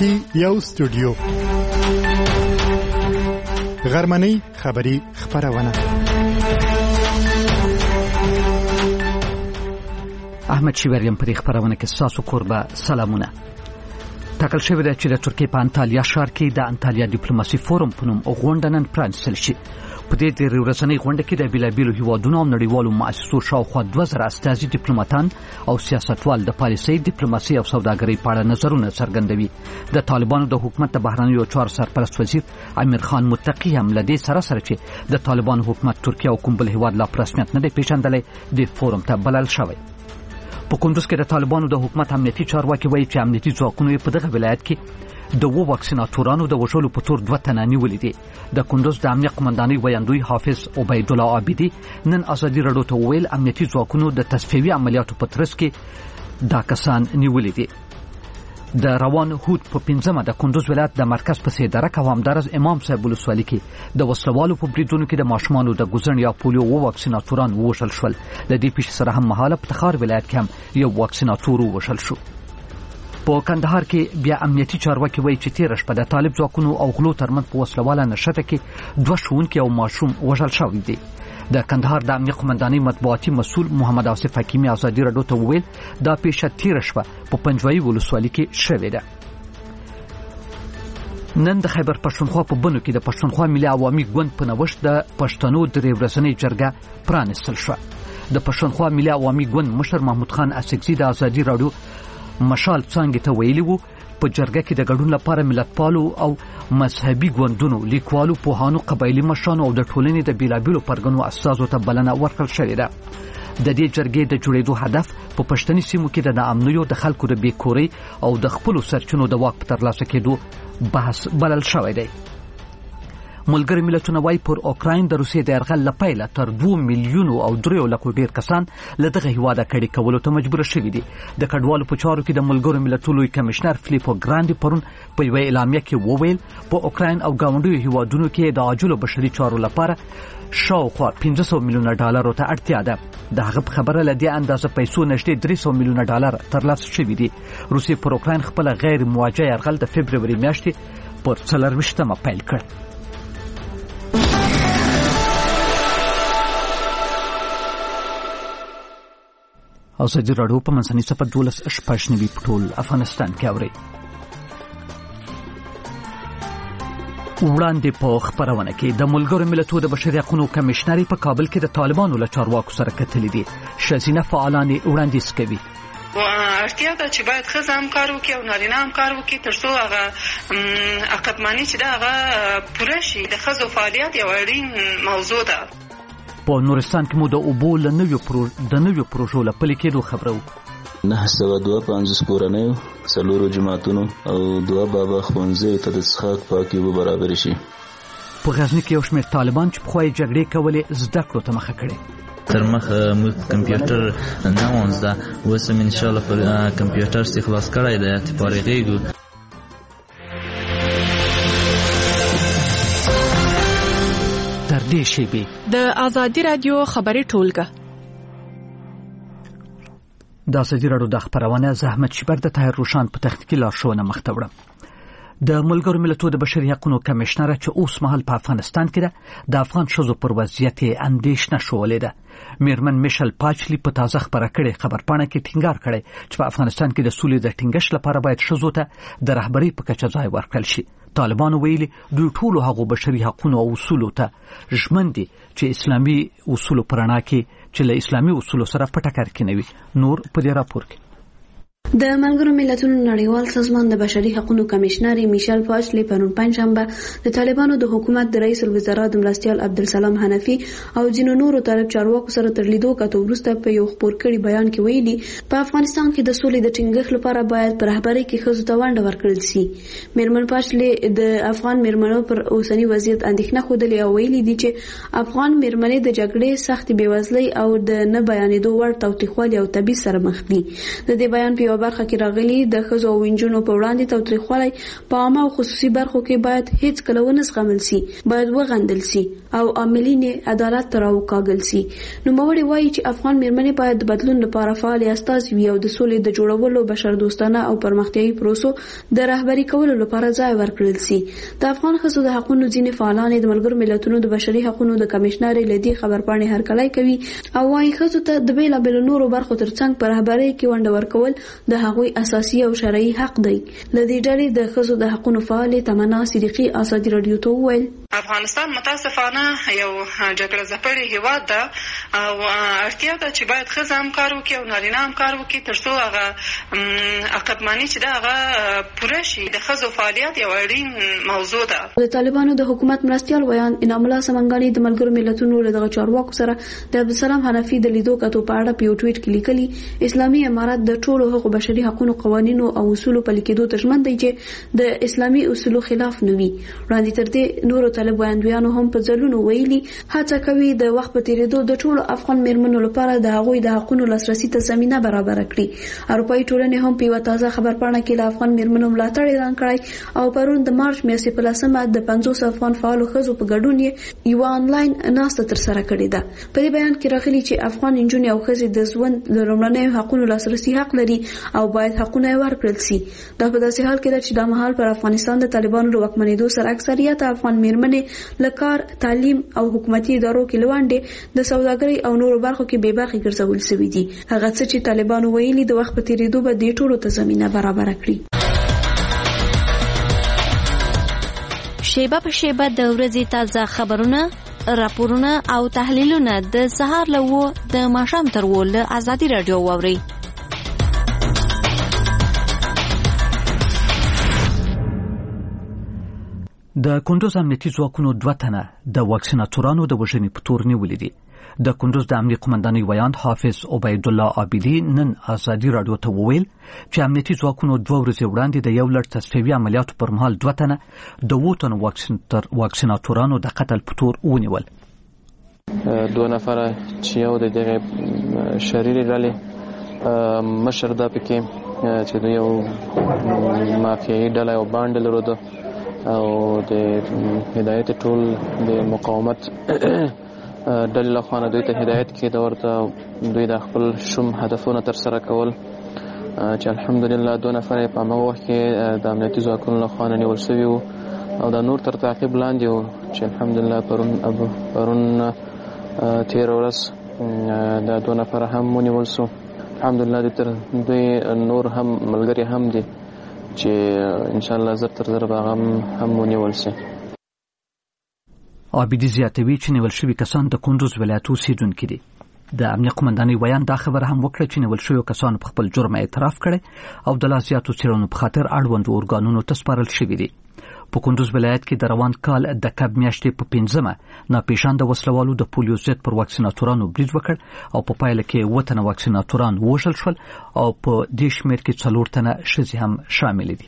کې یو استودیو غرمنۍ خبری خبرونه. احمد شیوریم په خبرونه کې تاسو قربا سلامونه. تکل شوی د چې د ترکیه په انټالیا ښار کې د انټالیا ډیپلوماسي فورم په نوم غونډه نن پرانستل شي. په دې ورځنۍ غونډه کې د بیلابیلو هیوادونو او نړیوالو مؤسسو شاوخوا 2000 استازي ډیپلوماټان او سیاستوال د پالیسۍ، ډیپلوماسي او سوداګرۍ په اړه نظرونه څرګندوي. د طالبانو د حکومت د بهرنیو چارو سرپرست وزیر امیر خان متقی هم لدې سره چې د طالبانو حکومت ترکیه او کوم بل هیواد لا رسمیت نه دی پیژندلی د فورم ته بلل شوی. په کندوز کې د طالبانو د حکومت امنیتي چارواکي وایي چې امنیتي ځواکونو په دغه ولایت کې د واکسیناتورانو د وژلو په تور 2 تنه نیولي دي. د کندوز د امنیت قومندانۍ ویاندوی حافظ عبید الله عابدي نن ازادي راډیو ته ویل امنیتي ځواکونو د تصفیوي عملیاتو په ترڅ کې دا کسان نیولي دي. د روان هود په 15مه د کندوز ولایت د مرکز په سیدره کې همدارز امام صاحب ولسوالۍ کې د وسلوالو په بریدونو کې د ماشومانو د ګوزن یا پولیو واکسیناتوران ووژل شول. د دې پیښې سره هم مهاله په تخار ولایت کې هم یو واکسیناتور ووژل شو. په کندهار کې بیا امنیتي چارواکي وایي چې تیر شپه د طالب ځواکونو او غلو ترمنځ په وسلواله نښته کې 2 ښوونکي او ماشوم وژل شوي دي. د کندهار د امنیت قومندانۍ مطبوعاتي مسؤل محمد آصف حکیمي ازادي راډیو ته وویل دا پیښه تیر شپه په پنجوایي ولسوالۍ کې شوې ده. نن د خیبر پښتونخوا په بنو کې د پښتونخوا ملي عوامي ګوند په نوښت د پښتنو د ورځنۍ جرګه پرانستل شو. د پښتونخوا ملي عوامي ګوند مشر محمود خان اسکزي د ازادي راډیو مشال څنګه ته ویلي وو په جرګه کې د ګډون لپاره ملتپالو او مذهبي ګوندونو، لیکوالو، پوهانو، قبایلي مشرانو او د ټولنې د بیلابیلو پرګنو اساسو ته بلنه ورکړل شوې ده. د دې جرګې د جوړېدو هدف په پښتني سیمو کې د ناامنیو، د خلکو د بیکورۍ او د خپلو سرچینو د واک په ترلاسه کېدو بحث بلل شوی دی. ملګري ملتونه وايي پر اوکراین د روسیې د یرغل لپاره تر 2 میلیون او 3 لک ډیر کسان له دغه هیواده کډې کولو ته مجبور شوي دي. د کډوالو په چارو کې د ملګرو ملتونو کمشنر فلیپو ګراندي پرون په یوه اعلامیه کې وویل په اوکراین او ګاونډیو هیوادونو کې د عاجلو بشري چارو لپاره شاوخوا $500 میلیون ته اړتیا ده. د هغه خبره لدې اندازه پیسو نشته $300 میلیون ترلاسه شوي دي. روسیې پر اوکراین خپل غیر مواجه یرغل د فبروري میاشتې پر 24مه پیل کړ. ازادي راډیو په منځني صفحه 12 په ټول افغانستان کې اوري. وړاندې په خبرونه کې د ملګرو ملتونو د بشري حقوقو کمشنري په کابل کې د طالبانو له چارواکو سره کتلې دي. شزینه فعالان وړاندیز کوي اړتیا ده چې باید ښځه هم کار وکړي او نارینه هم کار وکړي ترڅو هغه عقبماني چې ده هغه پوره شي. د ښځو فعالیت یو اړین موضوع ده. په نورستان کې مو د اوبو له نویو پروژو له پلي کېدو خبره وو. 952 کورنۍ 4 جماعتونو او 2 بابا ښوونځیو ته د څښاک پاکې اوبه برابرې شي. په غزني کې یو شمېر طالبان چې پخوا یې جګړې کولې زده کړو ته مخه کړې. تر مخه موږ کمپیوټر نه وو زده، اوس هم انشاءالله پر کمپیوټر خلاص کړی دی چې فارغېږو. د ازادي راډیو خبري ټولګه د ازادي راډیو د خبرونه زحمت شبر د طاهر روشان په تخنیکی لارښوونه مخته وړم. د ملګرو ملتونو د بشري حقوقو کمشنر چې اوس مهال په افغانستان کې ده د افغان ښځو پر وضعیت اندېښنه شولې ده. میرمن میشل پاچلی په تازه خبره کړې خبرپاڼه کې ټینګار کړی چې په افغانستان کې د سولې د ټینګښت لپاره باید ښځو ته د رهبرۍ په کچه ځای ورکړل شي. طالبانو ویلي دوی ټولو هغو بشري حقوقو او اصولو ته ژمن دي چې اسلامي اصولو پرانا کې چې له اسلامي اصولو سره په ټکر کې نه وي. نور په دې راپور کې د ملګرو ملتونو نړیوال سازمان د بشري حقوقو کمشنر میشل پاچلی پرون پنځشنبه د طالبانو د حکومت د رئیس الوزرا د مرستیال عبدالسلام حنفي او ځینو نورو طالب چارواکو سره تر لیدو کتو وروسته په یو خبر کړي بیان کې ویلي په افغانستان کې د سولې د ټینګښت لپاره باید پر رهبرۍ کې ښځو ته ونډه ورکړل شي. میرمن پاچلی د افغان میرمنو پر اوسنی وضعیت اندېښنه ښودلې او ویلي دي چې افغان میرمنې د جګړې سخت بېوزلۍ او د نه بیانېدو وړ تاوتریخوالي او تبعیض سره مخ دي. د دې بیان په برخه کې راغلي د ښځو او نجونو په وړاندې تاوتریخوالی په عامه او خصوصي برخو کې باید هیڅ کله ونه زغمل سي، باید وغندل سي او عاملین عدالت ته راوکاږل سي. نوموړي وایي چې افغان میرمنې باید د بدلون لپاره فعال استازي وي او د سولې د جوړولو، بشردوستانه او پرمختیایي پروسو د رهبري کولو لپاره ځای ورکړل سي. د افغان ښځو د حقوقو ځینې فعالان د ملګرو ملتونو د بشري حقوقو د کمشنر لدی خبرپاڼې هرکلی کوي او وايي ښځو ته د بیلابیلو نورو برخو ترڅنګ پر رهبري کې ونډه ورکول د هغوی اساسي او شرعي حق دی. لدی ډلې د ښځو د حقوقو فعال تمنا صدیقي ازادي رادیو ته وویل افغانستان متاسفانه یو جګړه ځپلې هیواد ده او اړتیا ده چې باید ښځه هم کار وکړي او نارینه هم کار وکړي ترڅو هغه عقبماني چې ده هغه پوره شي. د ښځو فعالیت یو اړین موضوع ده. د طالبانو د حکومت مرستیال ویان انعام الله سمنګانی د ملګرو ملتونو له دغه چارواکو سره د عبدالسلام حنفي د لیدو کتو په اړه په یو ټویټ کې لیکلي اسلامي امارت د ټولو حقوق بشري حقوقو قوانینو او اصولو پلي کېدو ته ژمن دی چې د اسلامي اصولو خلاف نه وي. وړاندې تر دې نورو طالب ویاندویانو هم په ځلونو ویلي هڅه کوي د وخت په تیریدو د ټولو افغان میرمنو لپاره د هغوی د حقوقو لاسرسي ته زمينه برابر کړي. اروپایي ټولنې هم په یو تازه خبرپاڼه کې له افغان میرمنو ملاتړ اعلان کړی او پرون د مارچ میاشتې په 10مه د 50 افغان فعالو ښځو په ګډون یو آنلاین ناسته ترسره کړې ده. په دې بیان کې راغلي چې افغان نجونې او ښځې د ژوند د لومړنیو حقوقو لاسرسي حق لري او باید حقونه یې ورکړل شي. دا په داسې حال کې ده چې د مهال پر افغانستان د طالبانو د واکمنېدو سره اکثریت افغان میرمنې لکار، تعلیم او حکومتي ادارو کې لوانډې د سوداګرۍ او نورو برخو کې بې برخې ګرځول شوي دي. هغه څه چې طالبانو ویلي د وخت په تیریدو به دې ټولو ته زمينه برابر کړي. شیبه په شیبه د ورځې تازه خبرونه، راپورونه او تحلیلونه د سهار له 9 د ماښام تر 10 له ازادي رادیو واورئ. د کندوز امنیتي ځواکونو 2 تنه د واکسیناتورانو د وژنې په تور نیولې دي. د کندوز د امنیتي قومندانۍ ویان حافظ عبید الله عابدی نن ازادي رادیو ته وویل چې امنیتي ځواکونو 2 ورځې وړاندې د یو لړ تصفیوي عملیاتو پر مهال 2 تنه د 2 تنو واکسیناتورانو د قتل په تور ونیول. 2 نفره چې یو د دغه شریري ډلې مشر دا پکې چې د یو مافیایي ډله او باندې لرو او د هدایت ټول د مقاومت ډلې لخوا دوی ته هدایت کېده ورته دوی د خپل شوم هدفونه ترسره کول چې الحمدلله 2 نفر په هغه وخت کې د امنیتي ځواکونو لخوا نیول شوي وو او د نور تر تعقیب لاندې وو چې الحمدلله پرون 13 ورځ د 2 نفر هم ونیول شو. الحمدلله دوی نور هم ملګري هم دي چې ان شاء الله زر تر زر هم ونیول شي. عابدی زیاتوي چې نیول شوي کسان د کندوز ولایت اوسیدونکي دي. د امنیتي قومندانۍ ویان دا خبره هم وکړه چې نیول شوي کسان په خپل جرم اعتراف کړي او د لا زیاتو څېړنو په خاطر اړوند ارګانونو ته سپارل شوي دي. په کندوز ولایت کې د روان کال د کب میاشتې په 5مه ناپېژانده وسلوالو د پولیو ضد پر واکسیناتورانو برید وکړ او په پایله کې 7 تنه واکسیناتوران وژل شول او په دې شمېر کې 4 تنه ښځې هم شامل دي.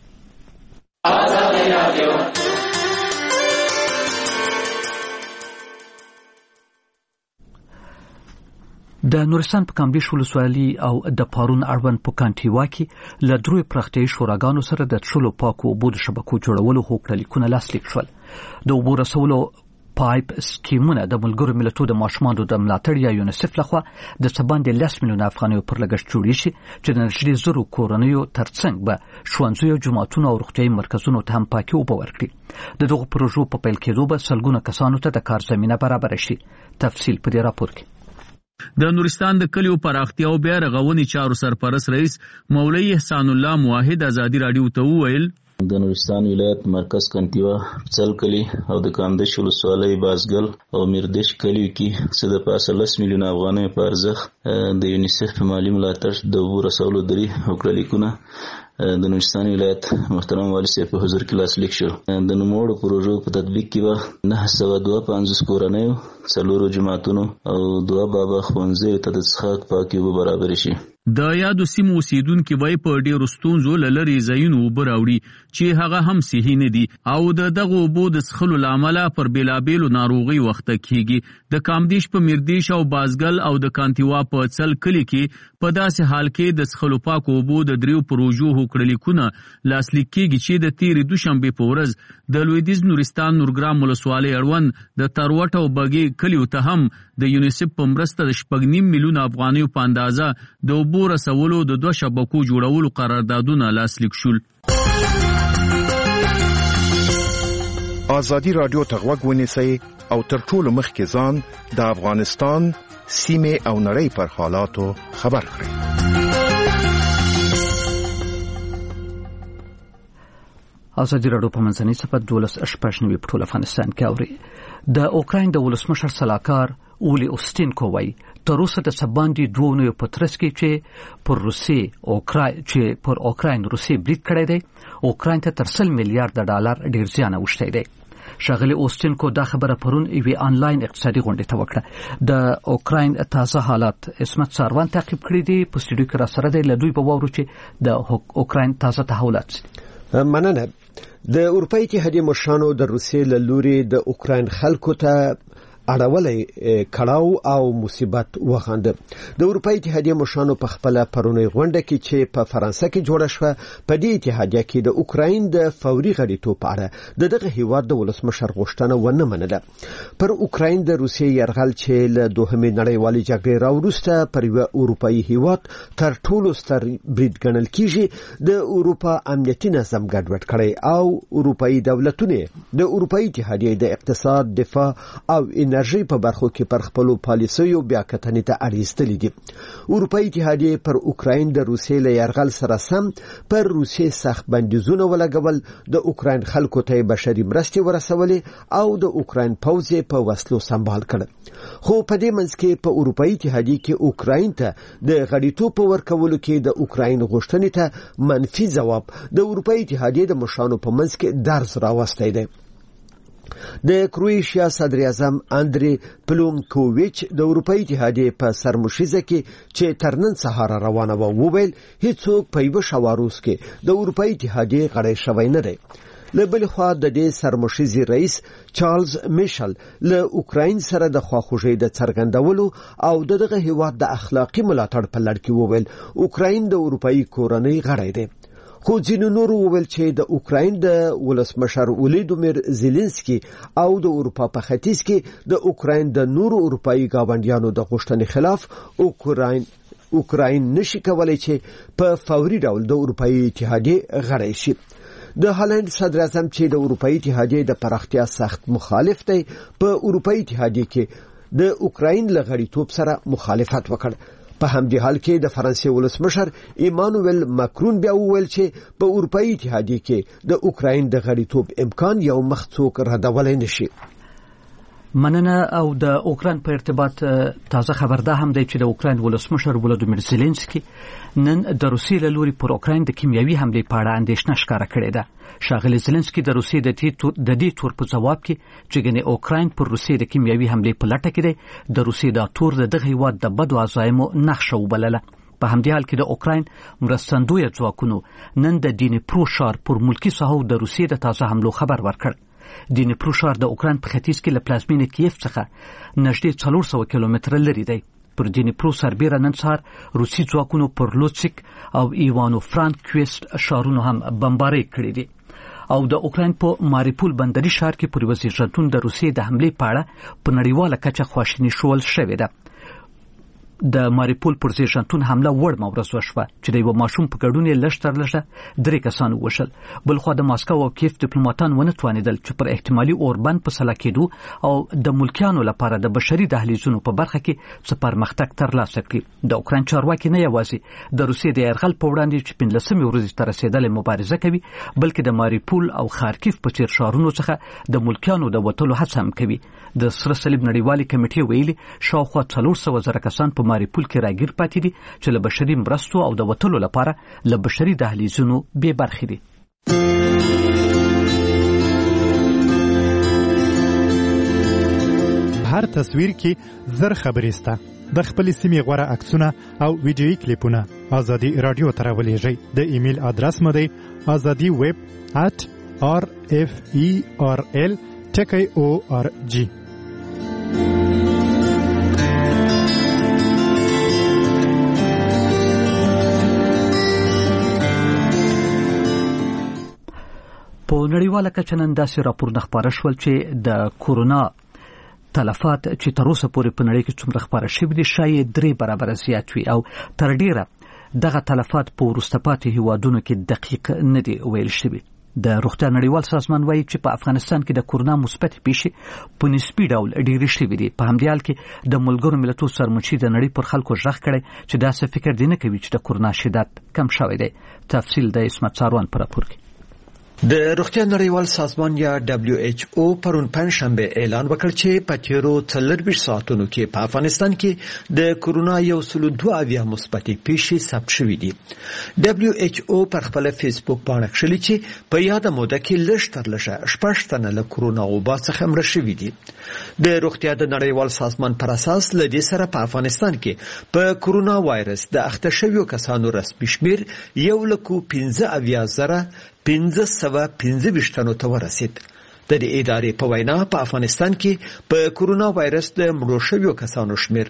د نورستان په کامدیش ولسوالۍ او د پارون اړوند په کانټیوا کې له 3 پراختیایي شوراګانو سره د څښلو پاکو اوبو د شبکو جوړولو هوکړلیکونه لاسلیک شول. د اوبو رسولو پایپ سکیمونه د ملګرو ملتونو د ماشومانو د ملاتړ یا یونیسف لخوا د څه باندې 10 میلیونه افغانیو پر لګښت جوړې شي چې د نږدې 1000 کورنیو ترڅنګ به ښوونځیو، جوماتونو او روغتیایي مرکزونو ته هم پاکي اوبه ورکړي. د دغو پروژو په پیل کېدو به سلګونه کسانو ته د کار زمینه برابر شي. تفصیل په دې راپور کې. د نورستان د کلیو پراختیا او بیا رغونې چارو سرپرست رئیس مولوی احسان الله موحد ازادي رادیو ته وویل د نورستان ولایت مرکز کانټیوا څل کلی او د کامدیش ولسوالۍ بازګل او میردش کلیو کې څه د 10 میلیونه افغانۍ په ارزښت د یونیسف په مالی ملاتړ د اوبو رسولو 3 هوکړلیکونه د نورستان ولایت محترم والي صاحب په حضور کې لاسلیک شو. د نوموړو پروژو په تطبیق کې به 952 کورنیو، 4 جوماتونو او 2 بابا ښوونځیو ته د څښاک پاکې اوبه برابر شي. د یادو سیمو اوسیدونکي وایي په ډېرو ستونزو له لرې ځایونو اوبه راوړي چې هغه هم صحي نه دي او د دغو اوبو د څښلو له امله پر بېلابېلو ناروغۍ وخته کېږي. د کامدیش په میردیش او بازګل او د کانتیوا په څل کلي کې په داسې حال کې د څښلو پاکو اوبو د 3 پروژو هوکړلیکونه لاسلیک کېږي چې د تېرې دوشنبې په ورځ د لویدیځ نورستان نورګرام ولسوالۍ اړوند د تروټ او بګې کلیو ته هم د یونیسف په مرسته د 2.5 میلیون افغانیو په اندازه د اوبو رسولو د 2 شبکو جوړولو قراردادونه لاسلیک شول. ازادي رادیو ته غوږ ونیسئ او تر ټولو مخکې ځان د افغانستان سیمې او نړۍ پر حالاتو خبر کړئ. ازادي رادیو په منځنۍ صفحه 12 په ټول افغانستان کې اوري. د اوکراین د ولسمشر سلاکار اولی اوستینکو وایي تر اوسه د سباندې 2 نویو په ترڅ کې چې پر اوکراین روسي برید کړی دی، اوکراین ته تر 100 میلیارډ ډالر ډیر زیان اوښتی دی. شاغلی اوستینکو دا خبره پرون یوې آنلاین اقتصادي غونډې ته وکړه. د اوکراین تازه حالات اسمت ساروان تعقیب کړی دی. په سټوډیو کې را سره دی. له دوی به واورو چې د اوکراین تازه تحولات. مننه. د اروپا اتحادیې مشرانو د روسیې له لوري د اوکراین خلکو ته اړولې کړاو او مصیبت وخانده. د اروپا اتحادیې مشرانو په خپل پرونی غونډه کې چې په فرانسه کې جوړه شوه په دې اتحادیه کې د اوکراین د فوري غړیتوب په اړه دغه هیواد د ولسمشر غوښتنه ونه منله. پر اوکراین د روسیې یرغل چې له دوهمې نړیوالې جګړې راوروسته پر یو اروپایي هیواد تر ټولو ستر برید ګڼل کیږي، د اروپا امنیتي نظام ګډوډ کړي او اروپایي دولتونه د اروپایي اتحادیې د اقتصاد، دفاع او انرژي په برخو کې پر خپل پالیسیو بیا کتنې ته اړیستلې دي. اروپایي اتحادیې پر اوکراین د روسیې له یرغل سره سم پر روسیې سخت بندیزونه ولګول، د اوکراین خلکو ته بشري مرستې ورسولې او د اوکراین پوځ په وسلو سمبال کړ. خو په دې منځ کې په اروپایي اتحادیې کې اوکراین ته د غړیتوب په ورکولو کې د اوکراین غوښتنې ته منفي ځواب د اروپایي اتحادیې د مشرانو په منځ کې درز راوستی دی. د کرواتیا صدر اعظم اندری پلومکوویچ د اروپایي اتحادیې په سرمشیزه کې چې تر نن سهار روانه و وویل هیڅوک په یو شواروس کې د اروپایي اتحادیې غړی شوی نه دی. له بل خوا د دې سرمشیزي رئیس چارلز میشل له اوکراین سره د خواخوږۍ د څرګندولو او دغه هیواد د اخلاقی ملاتړ په لړ کې وویل اوکراین د اروپایي کورنۍ غړی دی. خو ځینو نورو وویل چې د اوکراین د ولسمشر ولادیمیر زيلنسکي او د اروپا په ختیځ کې د اوکراین د نورو اروپایي گاونډیانو د غوښتنې خلاف اوکراین نشي کولای چې په فوري ډول د اروپایي اتحادیې غړی شي. د هالند صدر اعظم چې د اروپایي اتحادیې د پراختیا سخت مخالف دی په اروپایي اتحادیې کې د اوکراین له غړیتوب سره مخالفت وکړ. په همدې حال کې د فرانسې ولسمشر ایمانوئل ماکرون بیا وویل چې په اروپایي اتحادیې کې د اوکراین د غړیتوب امکان یو مخڅوک ردولای نشي. مننه. او د اوکراین په ارتباط تازه خبر ده هم دی چې د اوکراین ولسمشر ولادیمیر زيلنسکي نن د روسیې له لوري پر اوکراین د کیمیاوي حملې په اړه اندېښنه ښکاره کړې ده. شاغلی زيلنسکي د روسیې د دې تور په جواب کې چې ګنې اوکراین پر روسیې د کیمیاوي حملې په لټه کې دی د روسیې د تور دغه هیواد د بدو عزایمو نقشه وبلله. په همدې حال کې د اوکراین مرستندوی ځواکونو نن د دینپرو ښار پر ملکی ساحو د روسیې د تازه حملو خبر ورکړ. دینپرو ښار د اوکراین په ختیځ کې له پلازمینې کیف څخه نږدې 400 کیلومتره لري دی. پر دینپرو سربیره نن سهار روسي ځواکونو پر لوتسک او ایوانو فرانکویسټ ښارونو هم بمبارۍ کړې دي. او د اوکراین په ماریپول بندري ښار کې پر وزیرجنتون د روسیې د حملې په اړه په نړیواله کچه خواشیني شول شوې ده. د ماریپول پر زیرجنتون حمله وړمه ورځ وشوه چې د یو ماشوم په ګډون یې لږ تر لږه 3 کسان ووژل. بلخوا د ماسکو او کیف ډیپلوماټان ونه توانېدل چې پر احتمالي اوربند په سلا کېدو او د ملکیانو لپاره د بشري دهلیزونو په برخه کې څه پرمختګ ترلاسه کړي. د اوکراین چارواکي نه یوازې د روسیې د یرغل په وړاندې چې 15 ورځې ته رسېدلې مبارزه کوي بلکې د ماریپول او خارکیف په څیر ښارونو څخه د ملکیانو د وتلو هڅه هم کوي. د سره صلیب نړیوالې کمیټې ویلي شاوخوا 400,000 کسان په ماریپول کې راګیر پاتې دي چې له بشري مرستو او د وتلو لپاره له بشري دهلیزونو بې برخې دي. هر تصویر کې زر خبرې سته. د خپل سیمې غوړه عکسونه او ویډیويي کلیپونه ازادي رادیو ته راولېږئ. د ایمیل ادرس مو دی azadi@rferl.org. په نړیواله کچه نن داسې راپورونه خپاره شول چې د کورونا تلفات چې تر اوسه پورې په نړۍ کې څومره خپاره شوي دي شاید 3 برابره زیات وي او تر ډیره دغه تلفات په وروسته پاتې هیوادونو کې دقیق نه دي ویل شوي. د روغتیا نړیوال سازمان وایي چې په افغانستان کې د کورونا مثبت پیښې په نسبي ډول ډېرې شوي دي. په همدې حال کې د ملګرو ملتونو سرمنشي د نړۍ پر خلکو غږ کړی چې داسې فکر دی نه کوي چې د کورونا شدت کم شوی دی. تفصیل د اسمت ساروان پر راپور کې. د روغتیا نړیوال سازمان یا WHO پرون پنځشنبه اعلان وکړ چې په تیرو 24 ساعتونو کې په افغانستان کې د کورونا 102 مثبت پیښې ثبت شوې دي. WHO پر خپل فیسبوک باندې کړلي چې په یاده موده کې لږ تر لږه 6 تنه له کورونا وبا څخه مړه شوي دي. د روغتیا د نړیوال سازمان پر اساس لدې سره په افغانستان کې په کورونا وایرس د اخته شویو کسانو رسمي شمیر 1,15,525 تنو ته ورسید. د دې ادارې په وینا په افغانستان کې په کورونا وایرس د مړو شویو کسانو شمیر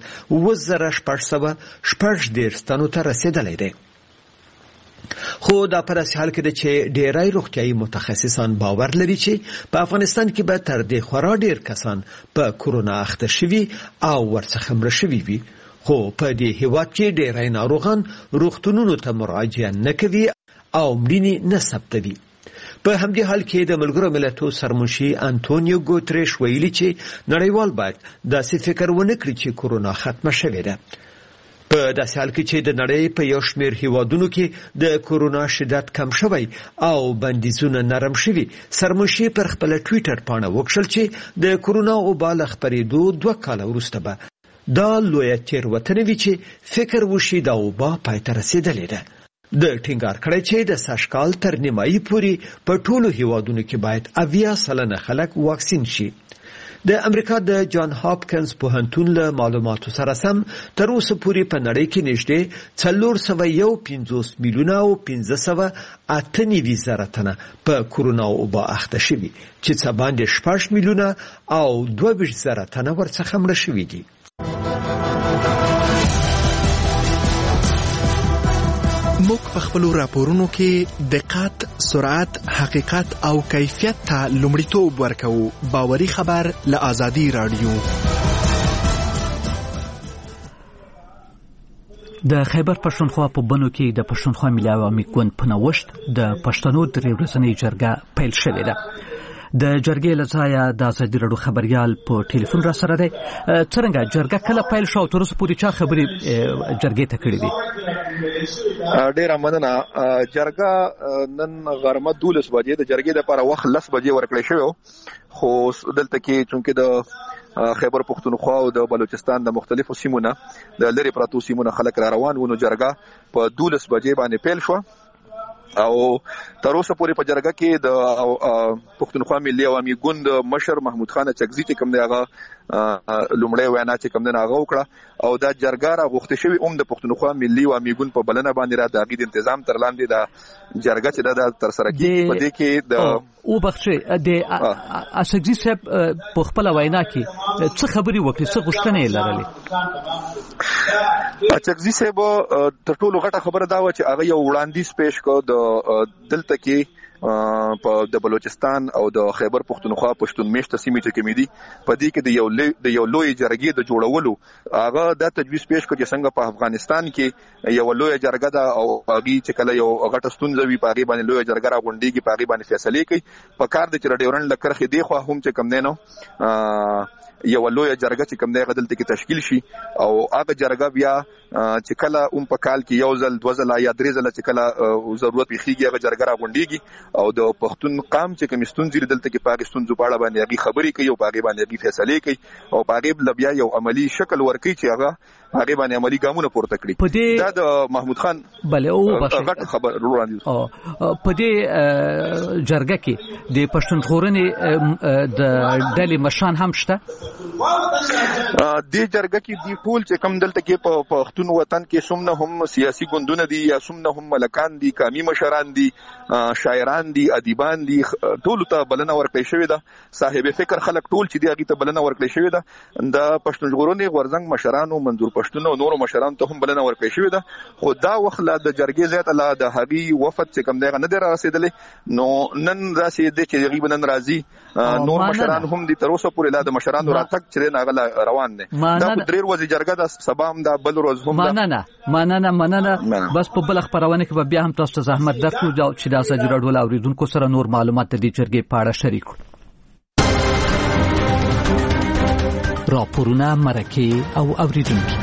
2,610 تنو ته رسیدلی دی. خو دا پر اساس حال کې د چې ډیری روغتیايي متخصصان باور لري چې په افغانستان کې به تر دې خورا ډیر کسان په کورونا اخته شوي او ورڅخه مړه شوي وي. خو په دې هیواد کې ډیری ناروغان روغتونونو ته مراجعه نه کوي او مړینې نه ثبتوي. په همدې حال کې د ملګرو ملتونو سرمنشي انټونیو ګوتریش ویلي چې نړیوال باید داسې فکر ونه کړي چې کورونا ختمه شوې ده. په داسې حال کې چې د نړۍ په یو شمېر هیوادونو کې د کورونا شدت کم شوی او بندیزونه نرم شوي، سرمنشي پر خپل ټویټر باندې وکړل چې د کورونا وبا له خپرېدو 2 کاله وروسته به دا لویه تېروتنه وي چې فکر وشي دا وبا پای ته رسېدلې ده. د ټینګار کړی چې د سږکال تر نیمایي پورې په ټولو هیوادونو کې باید 80% خلک واکسین شي. د امریکا د جان هاپکینز پوهنتون له معلوماتو سره سم تر اوسه پورې په نړۍ کې نږدې 451 میلیونه او 598 تنه په کورونا وبا اخته شوي چې څه باندې 6 میلیونه او 22 تنه ورڅخه مړه شوي دي. موږ په خپل راپورونو کې دقت، سرعت، حقیقت او کیفیت ته لومړیتوب ورکوو. باوري خبر له آزادي رادیو. د خیبر پښتونخوا په بنو کې د پښتونخوا ملي عوامي ګوند په نوښت د پښتنو درې ورځنۍ جرګه پیل شوې ده. د جرګې لځایه د آزادي رادیو خبريال په ټلیفون را سره دی. څنګه جرګه کله پیل شو او تر اوسه پورې چا خبرې جرګې ته کړې دي؟ ډېر مننه. جرګه نن غرمه 12 بجې د جرګې لپاره وخت 10 بجې ورکړی شوی، خو دلته کې چونکې د خیبر پښتونخوا او د بلوچستان د مختلفو سیمونو د لری پراتو سیمونو خلک را روان ونه جرګه په 12 بجې باندې پیل شو او تر اوسه پورې په جرګه کې د پښتونخوا ملي عوامي ګوند مشر محمود خان چغزي چې کوم دی هغه لومړی وینا چې کوم دی هغه وکړه او دا جرګه را غوښتل شوی د پښتونخوا ملي عوامي ګوند په بلنه باندې را د غید تنظیم تر لاندې د جرګه چې د تر سره کیږي په دې کې د او بخښه د اسګزي صاحب په خپل وینا کې څه خبري وکړي، څه غوښتنې لرلې؟ چغزي صاحب تر ټولو غټه خبره دا و چې هغه یو وړاندیز پیش کړ د دلته کې په د بلوچستان او د خیبر پښتونخوا پښتون میشته سیمې چې کومې دي په دې کې د یو لوی جرګې د جوړولو هغه د تجویز پیش کړ چې څنګه په افغانستان کې یو لوی جرګه ده او هغه چې کله یو غټه ستونزه وي په هغه باندې لوی جرګه راغونډيږي په هغه باندې فیصله کوي. په کار د چرډیورن لکرخې دی خو هم چې کم نه نو یو لوی جرګه چې کوم دی غدلته کې تشکیل شي او هغه جرګه بیا چې کله په کال کې یو ځل 2 ځله یا 3 ځله چې کله ضرورت ویږي هغه جرګه راغونډيږي او د پښتون قام چې کوم ستونزې دلته کې پاکستان زوباړه باندې هغه خبرې کوي او هغه باندې هغه فیصله کوي او هغه بیا یو عملی شکل ورکړي چې هغه باندې عملی ګامونه پورته کړي. دا د محمود خان بله او غټ خبر وړاندې په دې جرګه کې د پښتون ژغورنې د ډلې مشران هم شته. د جرګه کې دی ټول چې کم دلته کې په پښتون وطن کې څومره هم سیاسي ګوندونه دي یا څومره هم ملکان دي قومي مشران دي شاعران دي ادیبان دي ټول ته بلنه ورکړې شوې ده صاحب فکر خلک ټول چې دی هغه ته بلنه ورکړې شوې ده د پښتون ژغورنې غورځنګ مشرانو منظور پښتون او نورو مشرانو ته هم بلنه ورکړې شوې ده خو دا وخت لا د جرګې زیات لا د هغي وفد چې کم دی نه دی رسیدلې نو نن راسي د چې غیب نن راځي نور مشران هم دي تر اوسه پورې لا د مشرانو راتګ چې نه روان دي دا درې ورځې جرګه د سبا هم دا بل ورځ هم مننه بس په بل خبرونه کې بیا هم تاسو ته زحمت درکو چې د ازادي راډیو اوریدونکو سره نور معلومات د دې جرګې په اړه شریکو راپورونه مرکه او اوریدونکو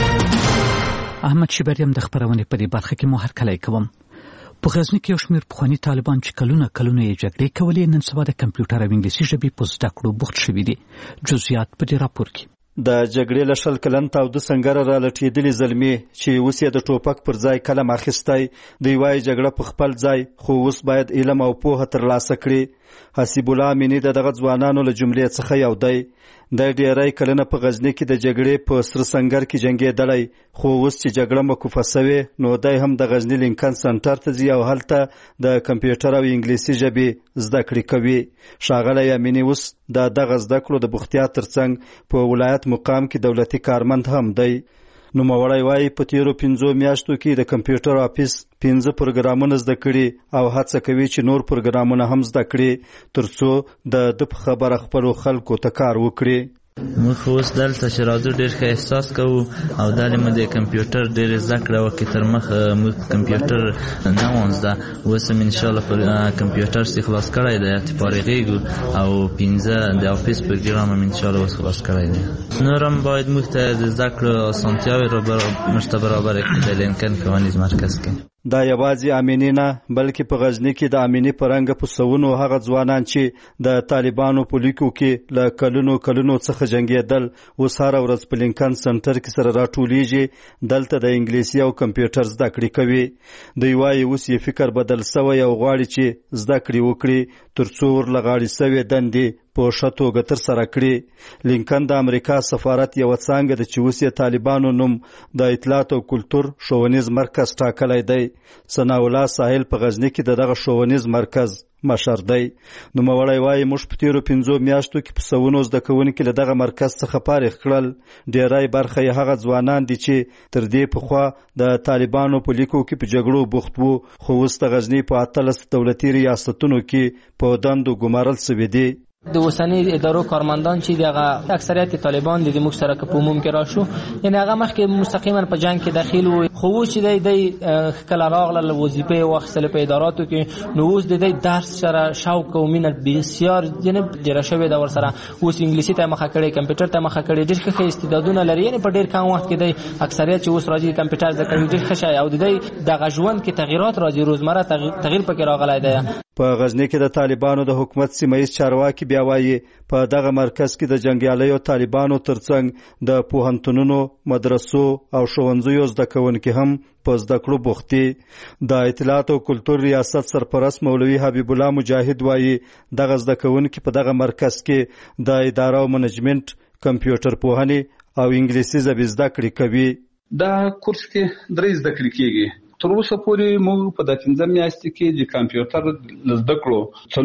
احمد شبریم د خبرونه په دې برخه کې مو هرکلی کوم په غزنی کې یو شمېر پخواني طالبان چې کلونه یې جګړې کولې نن سبا د کمپیوټر او انګلیسي ژبې په زده کړو بوخت شوي دي جزئیات په دې راپور کې د جګړې له شل کلن تاوده سنګره را لټېدلې زلمي چې اوس یې د ټوپک پر ځای قلم اخیستی دی وایي جګړه په خپل ځای خو اوس باید علم او پوهه ترلاسه کړي حسیب الله امینی دغه ځوانانو له جملې څخه یو دی د ډیری کلنه په غزنی کې د جګړې په سر سنگر کې جنگېدلی خو اوس چې جګړه موقوفه شوې نو دی هم د غزنی لینکن سنټر ته ځي او هلته د کمپیوټر او انګلیسي ژبې زده کړې کوي ښاغلی امینی اوس دغه زده کړو د بوختیا ترڅنګ په ولایت مقام کې دولتي کارمند هم دی نوموړی وایي په تیرو 5 میاشتو کې د کمپیوټر آفیس 15 پروګرامونه زده کړي او هڅه کوي چې نور پروګرامونه هم زده کړي ترڅو د خبره خپلو خلکو ته کار وکړي موږ اوس دلته چې راځو ډېر ښه احساس کوو او دلته مو د کمپیوټر ډېرې زده کړه وکړې تر مخه موږ کمپیوټر نه وو زده اوس هم انشاءالله پر کمپیوټر چې خلاص کړی دی چې فارغېږو او 15 د آفیس پروګرام هم انشاءالله اوس خلاص کړی دی نور هم باید موږ ته د زده کړو اسانتیاوې موږ ته برابره کړي د لینکن ښوونیز مرکز کې دا یوازې امینی نه بلکې په غزنی کې د امینی پرنګ په سونو هغه ځوانان چې د طالبانو په لیکو کې له کلونو څخه جنگېدل اوس هره ورځ په لینکن سنټر کې سره راټولیږي دلته د انګلیسي او کمپیوټر زده کړې کوي دوی وایي اوس یې فکر بدل سوی او غواړي چې زده کړې وکړي ترڅو ورله غاړې سوې دندې په ښه توګه ترسره کړي لینکن د امریکا سفارت یوه څانګه ده چې اوس یې طالبانو نوم د اطلاعات او کلتور ښوونیز مرکز ټاکلی دی ثناء الله ساحل په غزني کې دغه ښوونیز مرکز مشر دی نوموړی وایي موږ په تیرو 5 میاشتو کې په سوونو زده کوونکي له دغه مرکز څخه فارغ کړل ډیری برخه یې هغه ځوانان دي چې تر دې پخوا د طالبانو په لیکو کې په جګړو بوخت وو خو اوس د غزني په 18 دولتي ریاستونو کې په دندو ګمارل شوي دي د اوسنی ادارو کارمندان چې دغه اکثریت طالبان د مشترک په عموم کې راشو یعنی هغه مخکې مستقیما په جنگ کې داخل وو خو چې د کله راغله وظیفه واخیستل په اداراتو کې نو اوس د درس سره شوق او مینه بسیار یعنی ډیر شوی دا ور سره اوس انګلیسي ته مخه کړي کمپیوټر ته مخه کړي ډیر ښه استعدادونه لري یعنی په ډیر کم وخت کې د اکثریت چې اوس راځي کمپیوټر زده کوي ډیر ښه شي او د ژوند کې تغیرات راځي روزمره تغییر پکې راغلی دی په غزنی کې د طالبانو د حکومت سیمایي چارواکي بیا وایي په دغه مرکز کې د جنګیالیو طالبانو ترڅنګ د پوهنتونونو مدرسو او ښوونځیو زده کوونکي هم په زده کړو بوخت دي د اطلاعات او کلتور ریاست سرپرست مولوي حبیب الله مجاهد وایي دغه زده کوونکي په دغه مرکز کې د اداره او منیجمنت کمپیوټر پوهنې او انګلیسي ژبې زده کړې کوي دا کورس کې درې زده کړې کېږي تر اوسه پورې موږ په د 15 میاشتې کې د کمپیوټر زده کړو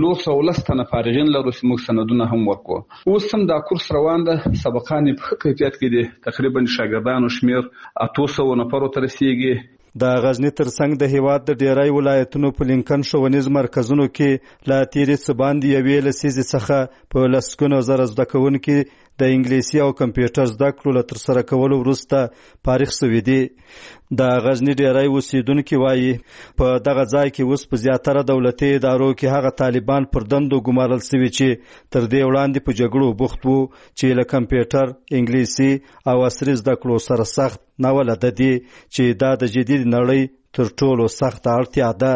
410 تنه فارغین لرو چې موږ سندونه هم ورکو اوس هم دا کورس روان ده سبقان په کیفیت کې دي تقریبا شاګردانو شمیر 800 نفرو ته رسیږي د غزنی ترڅنګ د هیواد د ډیری ولایتونو په لینکن ښوونیز مرکزونو کې لا تیرې څه باندې یوې لسیزې څخه په لسګونو زره زده کوونکي د انګلیسي او کمپیوټر زده کړو له ترسره کولو وروسته فارغ شوي دي د غزنی ډیری اوسیدونکي وایي په دغه ځای کې اوس په زیاتره دولتي ادارو کې هغه طالبان پر دندو ګمارل شوي چې تر دې وړاندې په جګړو بوخت وو چې له کمپیوټر انګلیسي او عصري زده کړو سره سخت ناولده دي چې دا د جدید نړۍ تر ټولو سخته اړتیا ده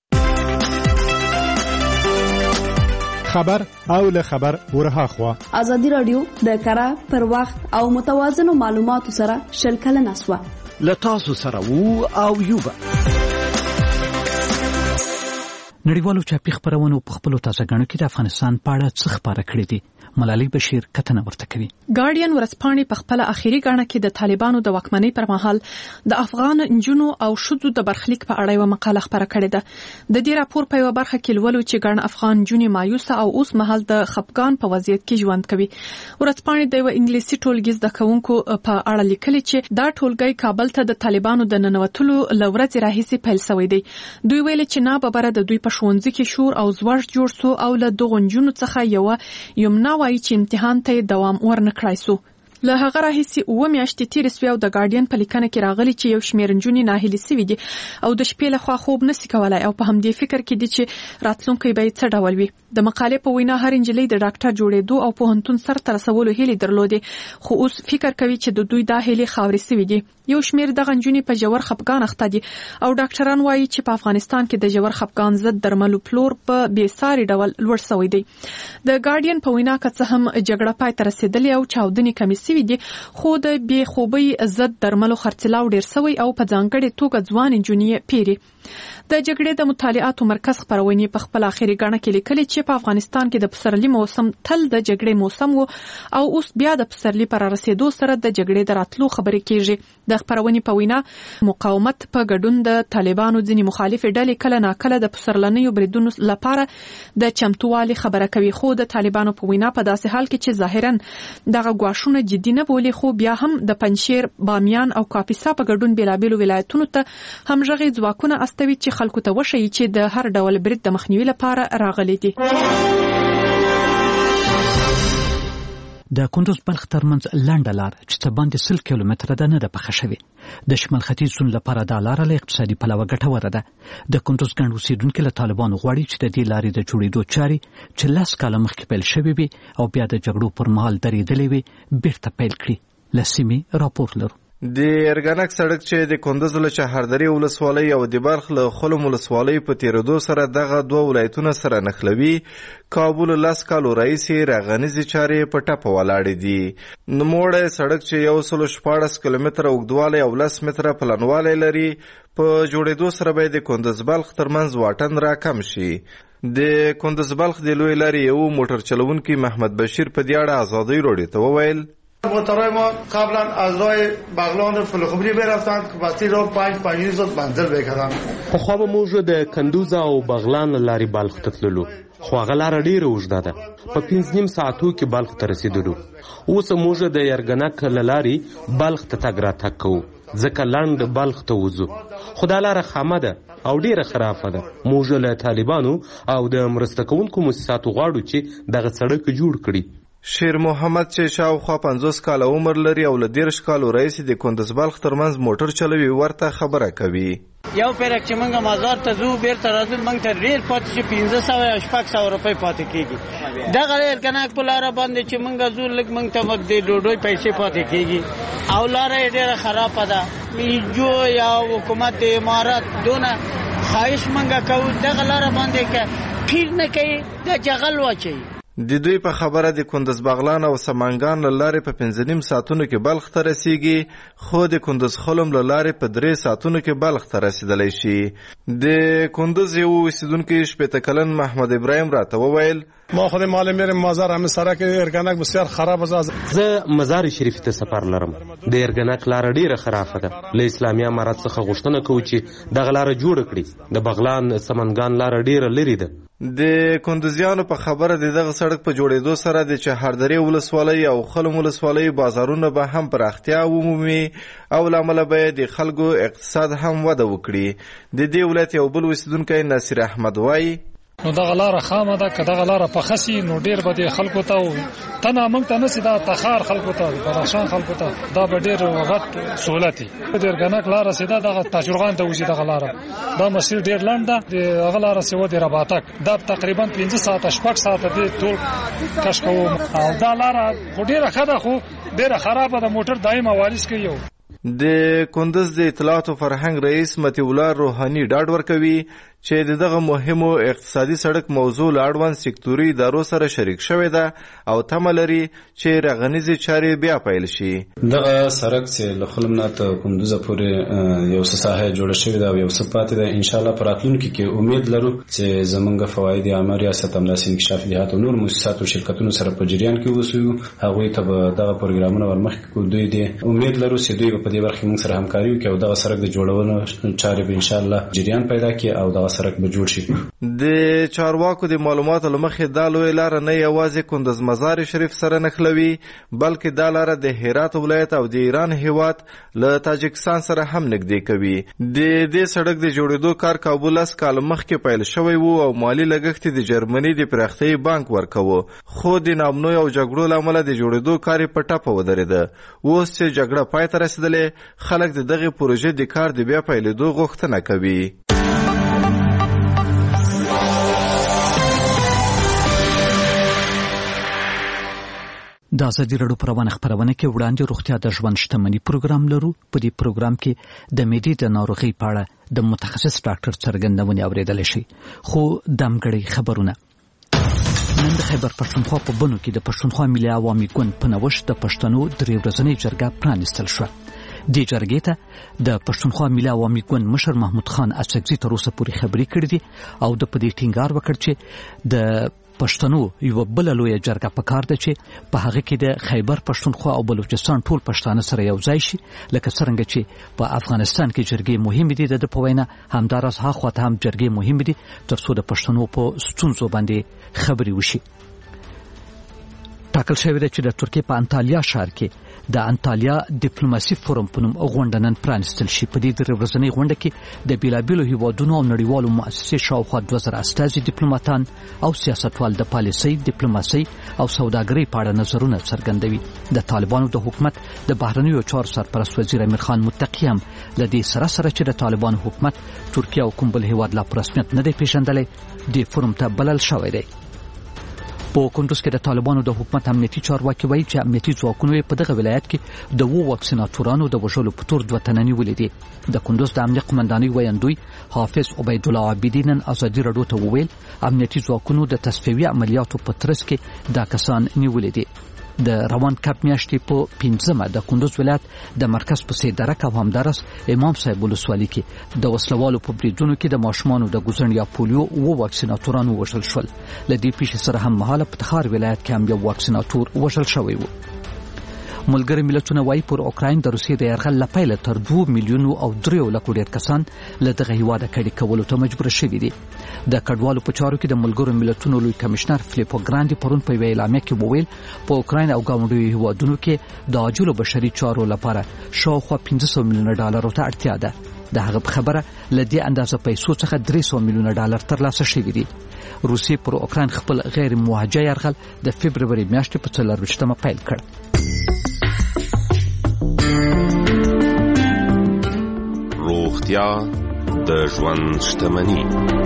خبر او له خبر ورها خوا ازادي رادیو د کره پر وخت او متوازن معلوماتو سره شلکل نسوه لتاسو سره وو او یوبا نړیوالو چاپی خبرونو په خپل تازه غنو کې د افغانستان په اړه څه خبره کړې دي ملالۍ بشیر کتنه ورته کوي. ګارډین ورځپاڼې په خپل اخیری غاڼه کې د طالبانو د واکمنۍ پر مهال د افغان نجونو او ښځو د برخلیک په اړه یو مقاله خپره کړې ده. د دې راپور په یو برخه کې لولو چې ګڼ افغان نجونې مایوسه او اوس مهال د خپګان په وضعیت کې ژوند کوي. ورځپاڼې د یو انګلیسي ټولګي زده کوونکو په اړه لیکلي چې دا ټولګی کابل ته د طالبانو د ننوتلو لورځ راهیسي پیل شوی دی. دوی ویل چې نه ببره د دوی په ښوونځي کې شور او زوړ جوړ سو او له دغو نجونو څخه یمنا وایي چې امتحان ته دوام ورنکړای سو. له هغه راهیسي 9 میاشتې تیر سوي او د ګارډین په لیکنه کې راغلي چې یو شمېر نجونې ناهیلې سوي دي او د شپې لخوا خوب نشي کولای او په همدې فکر کې دي چې راتلونکی به څه ډول وي. د مقالې په وینا هر انجلۍ د ډاکټر جوړېدو او پوهنتون سر ته رسولو هیلې درلودې خو اوس فکر کوي چې د دوی دا هیلې خاورې سوي دي. یو شمېر دغه نجونې په ژور خپګان اخته دي او ډاکټران وایي چې په افغانستان کې د ژور خپګان ضد درملو پلور په بېساري ډول لوړ شوی دی. د ګارډین په وینا که څه هم جګړه پای ته رسېدلې او چاودنې کمې سوي دي خو د بې خوبۍ ضد درملو خرڅلاو ډېر شوی او په ځانګړې توګه ځوان نجونې پیري. د جګړې د مطالعاتو مرکز خپرونې په خپل اخیری غاڼه کې لیکلي چې په افغانستان کې د پسرلي موسم تل د جګړې موسم وو او اوس بیا د پسرلي پر رسیدو سره د جګړې د راتلو خبرې کیږي. د خپرونې په وینا مقاومت په ګډون د طالبانو ځینې مخالفې ډلې کله ناکله د پسرلنیو بریدونو لپاره د چمتووالي خبره کوي خو د طالبانو په وینا په داسې حال کې چې ظاهرا دغه ګواښونه جدي نه بولي خو بیا هم د پنجشیر، بامیان او کاپیسا په ګډون بیلابیلو ولایتونو ته همغږي ځواکونه استوي چې خلکو ته وښیي چې د هر ډول برید د مخنیوي لپاره راغلي دي. د کندوز بلخ ترمنځ لنډه لار چې څه باندې 100 کیلومتره ده نه ده پخه شوې. د شمال ختیځ سون لپاره دا لار له اقتصادي پلوه ګټوره ده. د کندوز ګڼ اوسیدونکو له طالبانو غواړي چې د دې لارې د جوړېدو چارې چې 10 کاله مخکې پیل شوې وي او بیا د جګړو پر مهال درېدلې وي بیرته پیل کړي. له سیمې راپور لرو. د ارګانک سړک چې د کندوز له چهاردری ولسوالۍ او د بلخ له خلم ولسوالۍ په تیرېدو سره دغه دوه ولایتونه سره نښلوي کابل 10 کالو راهیسې راغنیزې چارې په ټپه ولاړې دي. نوموړی سړک چې 114 کیلومتره اوږدوالی او 10 متره پلنوالی لري په جوړېدو سره به د کندوز بلخ ترمنځ واټن راکم شي. د کندوز بلخ د لوی لارې یو موټر چلوونکی محمد بشیر په دې اړه آزادۍ راډیو ته وویل موتورهای ما قبلا از راه بغلان و فلخبری برفتند که بستی را 5 ساعت منزل بکردن. پخوا به موږ د کندوز او بغلان لارې بلخ ته تللو خو هغه لاره ډېره اوږده ده په 5.5 ساعتو کې بلخ ته رسېدلو. اوس موږ د یرګنک له لارې بلخ ته تګ راتګ کوو ځکه لنډ بلخ ته وځو خو دا لاره خامه ده او ډېره خرافه ده. موږ له طالبانو او د مرسته کوونکو مؤسساتو غواړو چې دغه سړک جوړ کړي. شیر محمد چې شاوخوا 50 کاله عمر لري او له 13 کالو راهیسې د کندوز بلخ ترمنځ موټر چلوي ورته خبره کوي. یو پیرک چې موږ مازار ته ځو بیرته راځو موږ ته ډېر پاتې چې 1500 یا 600 روپۍ پاتې کېږي. دغه ارګنک په لاره باندې چې موږ ځو لږ موږ ته د ډوډۍ پیسې پاتې کېږي او لاره یې ډېره خرابه ده. جو یا حکومت د امارات دونه خواهش موږ کوو دغه لاره باندې که پیر نه کوي د جغل واچوي. د دوی په خبره د کندوز بغلان او سمنګان له لارې په 5.5 ساعتونو کې بلخ ته رسیږي خو د کندوز خلم له لارې په 3 ساعتونو کې بلخ ته رسیدلی شي. د کندوز یو اوسیدونکی 80 کلن محمد ابراهیم راته وویل ما خود مال میرم مزار همه سرک ارګنک بسیار خراب است. زه مزار شریف ته سفر لرم. د ارګنک لار ډیره خرابه ده. له اسلامي امارات څخه غوښتنه کوي چې دغه لار جوړ کړي. د بغلان سمنګان لار ډیره لري ده. د کندوزیانو په خبره دغه سړک په جوړېدو سره د چهاردری ولسوالۍ او خلم ولسوالۍ بازارونه به هم پراختیا ومومي او لامل به د خلکو اقتصاد هم وده وکړي. د دې ولایت یو بل اوسیدونکی ناصر احمد وایي نو دغه لاره خامه ده که دغه لاره پخه سي نو ډېر به د خلکو ته تنه موږ ته نسي دا تخار خلکو ته بدخشان خلکو ته دا به ډېر غټ سهولت وي. د ارګنک لاره سیده دغه تاجرغان ته وځي. دغه لاره دا مسیر ډېر لنډ ده. د هغه لاره سیوه د رباطک دا تقریبا 15 ساعته 6 ساعته د ټول کش کوو او دا لاره خو ډېره ښه ده خو ډېره خرابه ده. موټر دایم والیس کوي. د کندوز د اطلاعات او فرهنګ رئیس متي الله روحاني ډاډ ورکوي چې دغه مهمو اقتصادي سړک موضوع لاړوان سکتوري ادارو سره شریک شوې ده او تمه لري چې رغنیزي چارې بیا پیل شي. دغه سړک چې له خلمنا ته کندوز پورې یو څه ساحه جوړه شوې ده او یو څه پاتې ده. ان شاء الله په راتلونکي کې امید لرو چې زمونږ فواید عامه ریاست املاس انکشاف جهات او نور مؤسسات او شرکتونو سره په جریان کې اوسو. هغوی ته به دغه پروګرامونه ورمخکې کو. دوی دې امید لرو چې دوی په دې برخه موږ سره همکاري وکړي او دغه سړک د جوړولو چارې به ان شاء الله جریان پیدا کړي او دغه سړک به جوړ شي. د چارواکو د معلوماتو لمخې دا لوی لار نه یوازې کندز مزار شریف سره نښلوي بلکې دا لار د هرات ولایت او د ایران هیواد له تاجکستان سره هم نږدې کوي. د دې سړک د جوړېدو کار کابل اس کال مخکې پیل شوی وو او مالی لګښت د جرمني د پراختیايي بانک ورکوه خو د نامنوي او جګړو له امله د جوړېدو کار په ټپه ودرېده. اوس چې جګړه پای ته رسېدلې خلک د دغه پروژې د کار د بیا پیلېدو غوښتنه کوي. د ازادي راډیو پروانه خبرونه کې وړاندې روغتیا د ژوند شتمنۍ پروګرام لرو. په دې پروګرام کې د معدې د ناروغۍ په اړه د متخصص ډاکټر څرګندونې اوریدل شي. خو دمګړی خبرونه نن د خیبر پښتونخوا په بنو کې د پښتونخوا ملي عوامي ګوند په نوښت د پښتنو درې ورځنۍ جرګه پرانیستل شوه. د جرګې ته د پښتونخوا ملي عوامي ګوند مشر محمود خان اڅکزي تر اوسه پورې خبرې کړې دي او د په دې ټینګار وکړ چې د پښتنو یو بل لوی جرګه پکار ده چې په هغه کې د خیبر پښتونخوا او بلوچستان ټول پښتانه سره یو ځای شي لکه څنګه چې په افغانستان کې جرګې مهمه دي. د په وینا همدارس هغه ته هم جرګې مهمه دي ترڅو د پښتنو په ستونزو باندې خبري وشي. ټاکل شوی دی چې د ترکیې په انټالیا ښار کې د انټالیا ډیپلوماسي فورم په نوم غونډه نن پرانیستل شي. په دې درې ورځنۍ غونډه کې د بیلابیلو هیوادونو او نړیوالو مؤسسې شاوخوا 2000 استازي ډیپلوماتان او سیاستوال د پالیسۍ، ډیپلوماسۍ او سوداګرۍ په اړه نظرونه څرګندوي. د طالبانو د حکومت د بهرنیو چارو سرپرست وزیر امیر خان متقی هم له دې سره چې د طالبانو حکومت ترکیه او کوم بل هیواد لا په رسمیت نه دی پیژندلی د فورم ته بلل شوی دی. په کندوز کې د طالبانو د حکومت امنیتي چارواکي وایي چې امنیتي ځواکونو په دغه ولایت کې د 2 واکسیناتورانو د وژلو په تور 2 تنه نیولې دي. د کندوز د امنیت قومندانۍ ویاندوی حافظ عبید الله عابدین ازادي راډیو ته وویل امنیتي ځواکونو د تصفیوي عملیاتو په ترڅ کې دا کسان نیولې دي. د روان کپ میاشتې په 15مه د کندوز ولایت د مرکز په سیدرک او همدارس امام صاحب ولسوالۍ کې د وسلوالو په بریدونو کې د ماشومانو د ګوزن یا پولیو 2 واکسیناتورانو وژل شول. لدې پیښې سره هم مهاله په تخار ولایت کې هم یو واکسیناتور وژل شوی و. ملګری ملتونه وايي پر اوکراین د روسیې د یرغل لپاره تر 2 میلیون او 3 لک ډیر کسان له دغه هیواد کډي کولو ته مجبور شوي دي. د کډوالو په چارو کې د ملګرو ملتونو لوی کمشنر فلیپو ګراندي پرون په اعلامیه کې وویل په اوکراین او ګاونډیو هیوادونو کې د عاجل بشري چارو لپاره شاوخوا $500 میلیون ته اړتیا ده. د هغه خبره لدې اندازه پیسو څخه $300 میلیون ترلاسه شوي دي. روسیې پر اوکراین خپل غیر موجه یرغل د فبرवरी میاشتې په 24مه پیل کړ. روغتیا د ژوند شتمنۍ.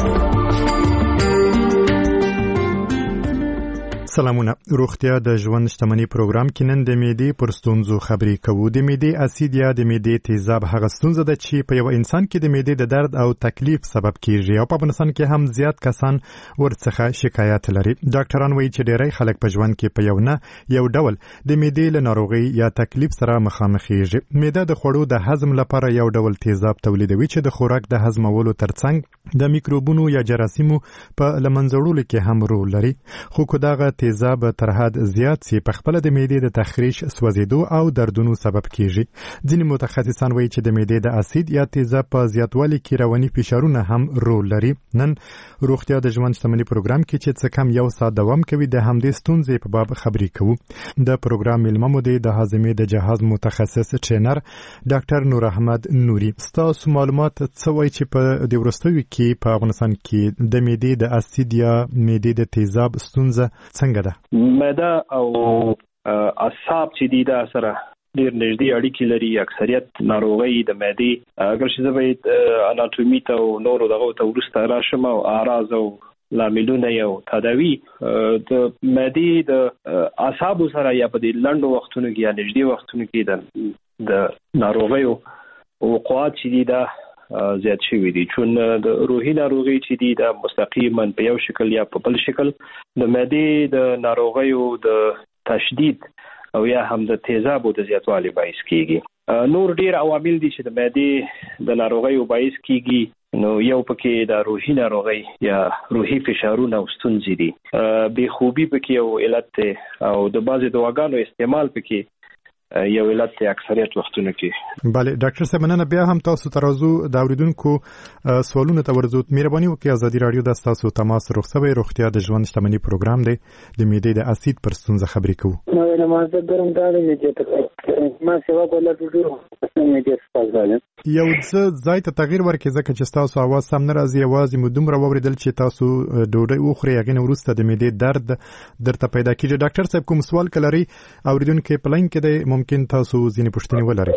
سلامونه. روغتیا د ژوند شتمنۍ پروګرام کې نن د معدې پر ستونزو خبرې کوو. د معدې اسید یا د معدې تیزاب هغه ستونزه ده چې په یو انسان کې د معدې د درد او تکلیف سبب کیږي او په افغانستان کې هم زیات کسان ورڅخه شکایت لري. ډاکټران وایي چې ډېری خلک په ژوند کې په یو ډول د معدې له ناروغۍ یا تکلیف سره مخامخېږي. معده د خوړو د هضم لپاره یو ډول تیزاب تولیدوي چې د خوراک د هضمولو ترڅنګ د میکروبونو یا جراثیمو په لمنځړولو کې هم رول لري. خو که دغه تیزاب تر حد زیات سي په خپل د معدې د تخریش سوځیدو او دردونو سبب کیږي. ځینې متخصصان وایي چې د معدې د اسید یا تیزاب په زیاتوالي کې رواني فشارونه هم رول لري. نن روغتیا د ژوند شتمنۍ پروګرام کې چې څه کم 1 ساعت دوام کوي د همدې ستونزې په باب خبرې کوو. د پروګرام ملمه مو د هاضمې د جهاز متخصص ټرینر ډاکټر نور احمد نوري. تاسو معلومات څه وایي چې په د ورستوي کې په افغانستان کې د معدې د اسید یا معدې د تیزاب ستونزه څنګه ده؟ معده او اعصاب چې دي دا سره ډېر نږدې اړیکې لري. اکثریت ناروغۍ د معدې اگر چې زه باید اناټومي ته او نورو دغو ته وروسته راشم او اعراض او لاملونه یو تداوی د معدې د اعصابو سره یا په دې لنډو وختونو کې یا نږدې وختونو کې د ناروغیو وقوعات چې دي دا زیات شوی دي چې د روحي ناروغي چې دي د مستقیما په یو شکل یا په بل شکل د معدې د ناروغیو د تشدید او یا هم د تیزابو د زیاتوالي باعث کیږي. نور ډیر عوامل دي چې د معدې د ناروغیو باعث کیږي. نو یو پکې د روحي ناروغي یا روحي فشارونه او ستونزې دي. بې خوبي پکې یو علت دی او د بعضې دواګانو استعمال پکې یو علت دی اکثریت وختونو کې. بله ډاکټر صاحب مننه. بیا هم تاسو ته راځو د اوریدونکو سوالونو ته ورځو. مهرباني وکړئ ازادي راډیو د تاسو تماس رخصوي روغتیا د ژوند شتمنۍ پروګرام دی د معدې د اسید پر ستونزه خبرې کوو. نو له مازه ګرم دا دی چې ما سیوا کوله ټول معدې سپازاله یو څه ځای ته تغییر ورکړي ځکه چې تاسو आवाज سم نه راځي. یوازې مو دومره واوریدل چې تاسو ډوډۍ وخورئ هغې نه وروسته د معدې درد درته پیدا کیږي. ډاکټر صاحب کوم سوال که لرئ اوریدونکی په لاین کې دی ممکن تاسو ځینې پوښتنې ولرئ.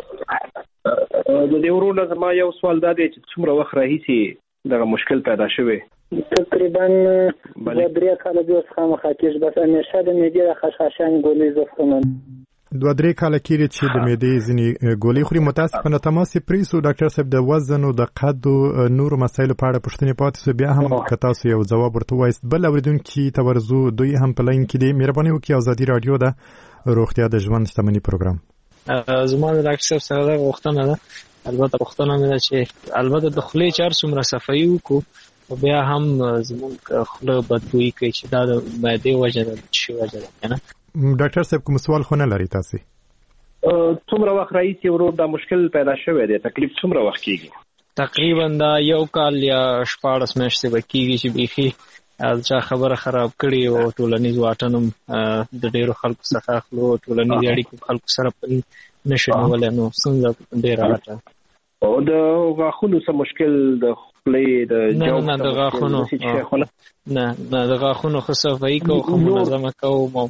د دې ورونه زما یو سوال دا دی چې څومره وخت راهیسې دغه مشکل پیدا شوی؟ تقریبا 2-3 کاله بیا څخه مخاطیش بس همیشه د معدې د خشخاشان ګولۍ زخمونه 2-3 کاله کېږي چې د معدې ځینې ګولۍ خوري. متاسفانه تماس یې پرېښو ډاکټر صاحب د وزن او د قد او نورو مسایلو په اړه پوښتنې پاتې سو. بیا هم که تاسو یو ځواب ورته ووایست. بل اوریدونکي ته ورځو دوی هم په لاین کې دي. مهرباني وکړئ ازادي راډیو د روغتیا د ژوند شتمنۍ پروګرام. زما د ډاکټر صاحب سره دا غوښتنه ده. البته غوښتنه مې ده چې البته د خولې چې هر څومره صفایي وکړو بیا هم زموږ خوله بدبویي کوي چې دا د معدې وجه ده چې وجه ده که نه. ډاکټر صاحب کوم سوال خو نه لري تاسو؟ څومره وخت راهیسې ورور دا مشکل پیدا شوی دی؟ تکلیف څومره وخت کیږي؟ تقریبا دا 1 کال یا 14 میاشتې به کیږي چې بیخي چا خبره خراب کړي او ټولنیز واټن د ډیرو خلکو څخه اخلو. ټولنیز اړیکې خلکو سره نشو نیولی نو څنګه ډیره غټه. او د غاښونو څه مشکل د خولې د جواب؟ نه د غاښونو نه د غاښونو ښه صفایي کوو ښه منظمه کوو.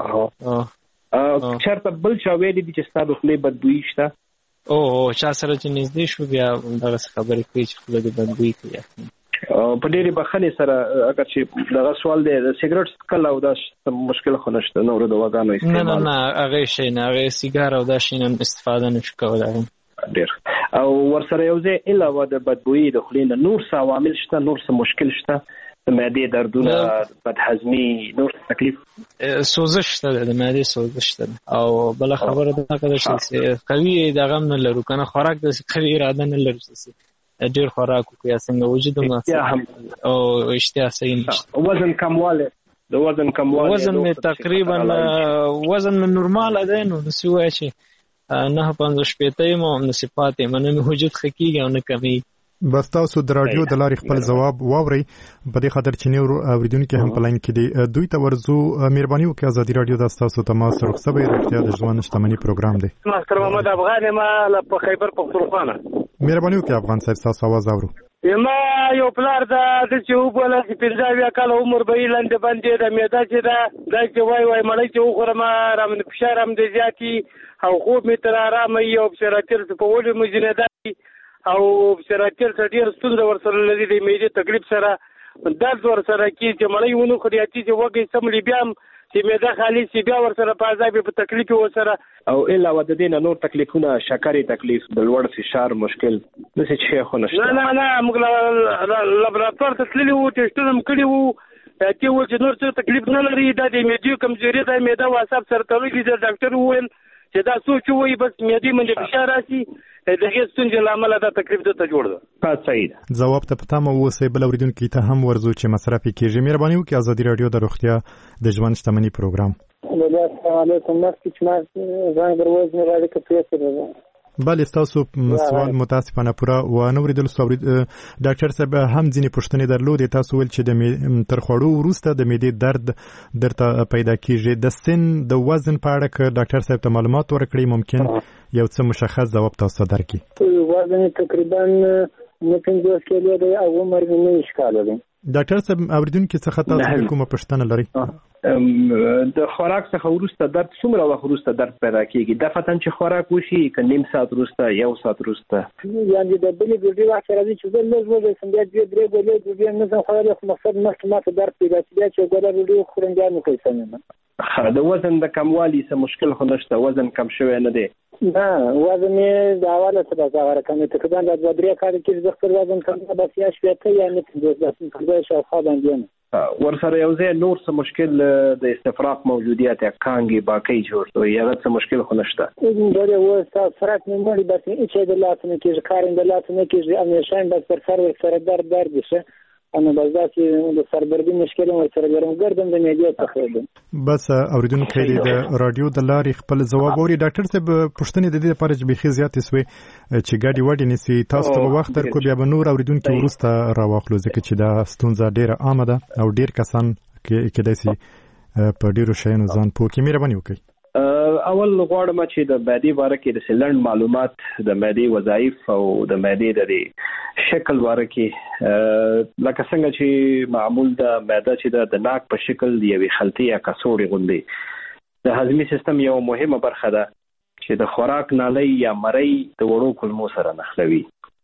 چېرته بل چا ویلي دي چې ستا د خولې بدبویي شته؟ چا سره چې نږدې شو بیا دغسې خبرې کوي چې خوله دې بدبویي کوي. په ډېرې بخښنې سره اگر چې دغه سوال دی د سیګرټ څکل او دا مشکل خو نشته نورو دواګانو استعمال؟ نه هغې شی نه هغې سیګار او دا شی نه استفاده نشو کولی. ډېر او ورسره یو ځای علاوه د بدبویي د خولې نه نور څه عوامل شته؟ نور څه مشکل شته؟ د معدې دردونه، بدهضمي، نور تکلیف؟ سوزش شته د معدې سوزش شته او بل خبره دا ده چې قوي دغه نه لرو کنه خوراک د قوي اراده نه لرو چې ډیر خوراک وکړو څنګه وجود مو او اشتها صحیح نشته. وزن کمواله د وزن کمواله وزن می تقریبا وزن نورمال ده نو نسوي شي نه 15 مو نصفات منه وجود خکیږي او نه کمی. بس تاسو د رادیو د لارې خپل ځواب واورئ په دې خاطر چې نور اوریدونکو هم په لاین کې دي. دوی ته ورځو مهرباني وکړئ ازادي رادیو د تاسو تماس رخصوي روغتیا د ژوند شتمنۍ پروګرام دی. مستر محمد افغان ما له خیبر پختونخوا. مهرباني وکړئ افغان صاحب تاسو आवाज اورو. ما یو پلار د چې وبوله چې 15 کال عمر به لاندې باندې د میدا چې دا چې وای مړی چې وخورم رام فشار هم د زیاتی او خوب می تر آرام یو بشراتل په ولې مجنه او بشراتل ډیر ستونزه ورسره لري د میډي تکلیف سره درد ورسره کی چې مړی ونه خریاتي چې وګي سملی بیا چې میدا خالی سی بیا ورسره په عذاب په تکلیف ورسره او الا ود دینه نور تکلیفونه شکرې تکلیف د لوړ فشار مشکل د څه شي خو نشته. نه موږ لابراتوار ته تللی وو ټیسټونه کړی وو چې و چې نور څه تکلیف نه لري دا د میډي کمزوري د میدا واساب سره تړلې د ډاکټر وویل چې دا سوچ وای بس میډي منځ فشار راسي دغه ستونزې لامل دا تکلیف ته جوړ ده. صحیح ده. جواب ته پته مو وسه بل اوریدونکو ته هم ورزو چې مصرف کیږي. مهرباني وکړئ ازادي رادیو د روغتیا د ژوند شتمنۍ پروګرام. السلام علیکم مخکې چې ما زنګ دروازه نه راځي کته ده. بله تاسو سوال متاسفانه پوره و نه اوریدل سو. ډاکټر صاحب هم ځینې پوښتنې درلودې. تاسو ول چې د تر خوړو وروسته د معدې درد درته پیدا کیږي. د سن د وزن په اړه که ډاکټر صاحب ته معلومات ورکړي ممکن یو څه مشخص ځواب تاسو درکړي. وزن تقریبا 50 کیلو دی او عمر مې 9 کال دی. ډاکټر صاحب اوریدونکو څخه تاسو کومه پوښتنه لرئ؟ د خوراک څخه وروسته درد څومره وخت وروسته درد پیدا کیږي د فتن چې خوراک وشي ک نیم ساعت وروسته یو ساعت وروسته یعنی د بلې ګډي وخت راځي چې د لږ سم بیا درې ګولې د نه ځم خو د مقصد مخکې درد پیدا کیږي چې ګولې ګډي خورم بیا نه کوي سمه د وزن د کموالي څه مشکل خو نشته وزن کم شوی نه دی نه وزن یې د اوله څخه ځای راکمه تقریبا د 2-3 کال کې د خپل وزن کم بس یا شوي یا نه د څه شاوخوا باندې ورسره یو ځای نور څه مشکل د استفراغ موجودیت یا کانګي باقی جوړ یا څه مشکل خو نشته دا یو څه فرق نه مړي بس چې د لاسونو کې کارین د لاسونو کې امیشان بس پر سر سره درد شي انا بازاتي د سردردي مشکل او سره ګرم ګردم د میډیا څخه بس اوریدونکو د رادیو د لارې خپل ځواب اوري ډاکټر صاحب پښتنې د دې لپاره چې بخي زیات سوي چې ګاډي وډي نسی تاسو ته وخت تر کو بیا به نور اوریدونکو ورسته راوخلو ځکه چې دا ستونزه ډیره عامه ده او ډیر کسان کې داسي په ډیرو شیانو ځان پوکي مهرباني وکړئ اول غواړم چې د معدې باره کې د سلند معلومات د معدې وظایف او د معدې د شکل باره کې لکه څنګه چې معمول د معده چې د ناک په شکل دی یوې خلطې یا کڅوړې غوندې د هضمي سیستم یو مهمه برخه ده چې د خوراک نالۍ یا مرۍ د وړو کولمو سره نښلوي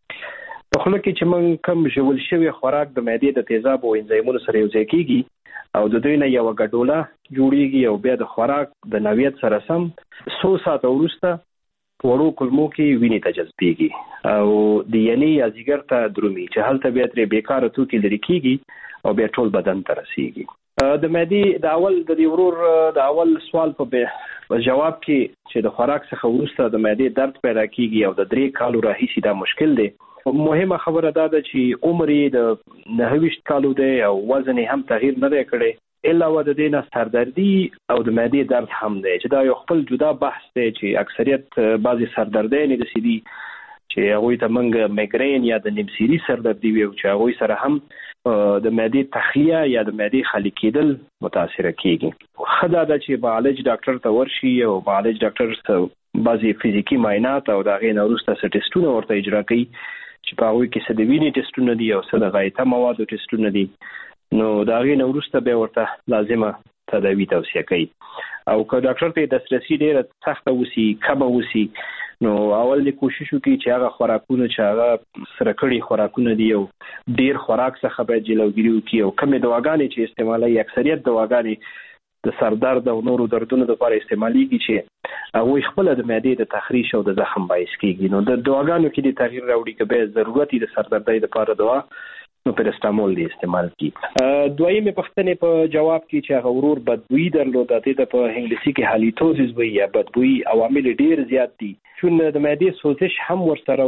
په خوله کې چې موږ کم ژول شوی خوراک د معدې د تیزاب او انزایمونو سره یوځای کیږي او د دوی نه یو ګډوله جوړیږي او بیا د خوراک د نوعیت سره سم 100 ساعت وروسته وړو کولمو کې وینې ته جذبېږي او د ینې یا ځیګر ته درومي چې هلته بیا ترې بیکاره توکي لرې کیږي او بیا ټول بدن ته رسیږي د معدې د اول د ورور د اول سوال په جواب کې چې د خوراک څخه وروسته د معدې درد پیدا کیږي او د 3 کالو راهیسې دا مشکل دی مهمه خبره ده چې عمر یې د 29 کالو دی او وزن یې هم تغییر نه دی کړی علاوه د دې نه سردردي او د معدې درد هم دی چې دا یو خپل جدا بحث دی چې اکثریت بعضی سردردي نه دي سيدي چې هغه ته منګ میګرین یا د نیمسيري سردردي وي چې هغه سره هم د معدې تخلیه یا د معدې خالي کېدل متاثر کیږي خدای دا چې معالج ډاکټر ته ورشي او معالج ډاکټر ته بعضی فزیکی معاینات او دا غي نورسته ټیسټونه ورته اجرا کوي چې په هغه کې څه د وینې ټیسټونه دي او څه د غایطه موادو ټیسټونه دي نو دا غي نورسته به ورته لازمه تداوی توصیه کوي او که ډاکټر ته دسترسي ډیره سخته وسی کمه وسی نو اول د کوشش وکړي چې هغه خوراکونه چې هغه سره کړي خوراکونه دي او ډیر خوراک څخه به جلوګیری وکړي او کمې دواګانې چې استعمالي اکثریت دواګانې د سردرد او نورو دردونو لپاره استعماليږي چې هغه خپل د معدې د تخریش او د زخم باعث کیږي نو د دواګانو کې د تغییر راوړي کې به ضرورت د سردردۍ لپاره دوا نو پرستامول دی استعمال کی دویمه پښتنې په جواب کې چې هغه ورور بدبوئی درلوده ته په انګلیسي کې هالیټوزیس وی یا بدبوئی عوامل ډیر زیات دي چې د معدې سوزش هم ورسره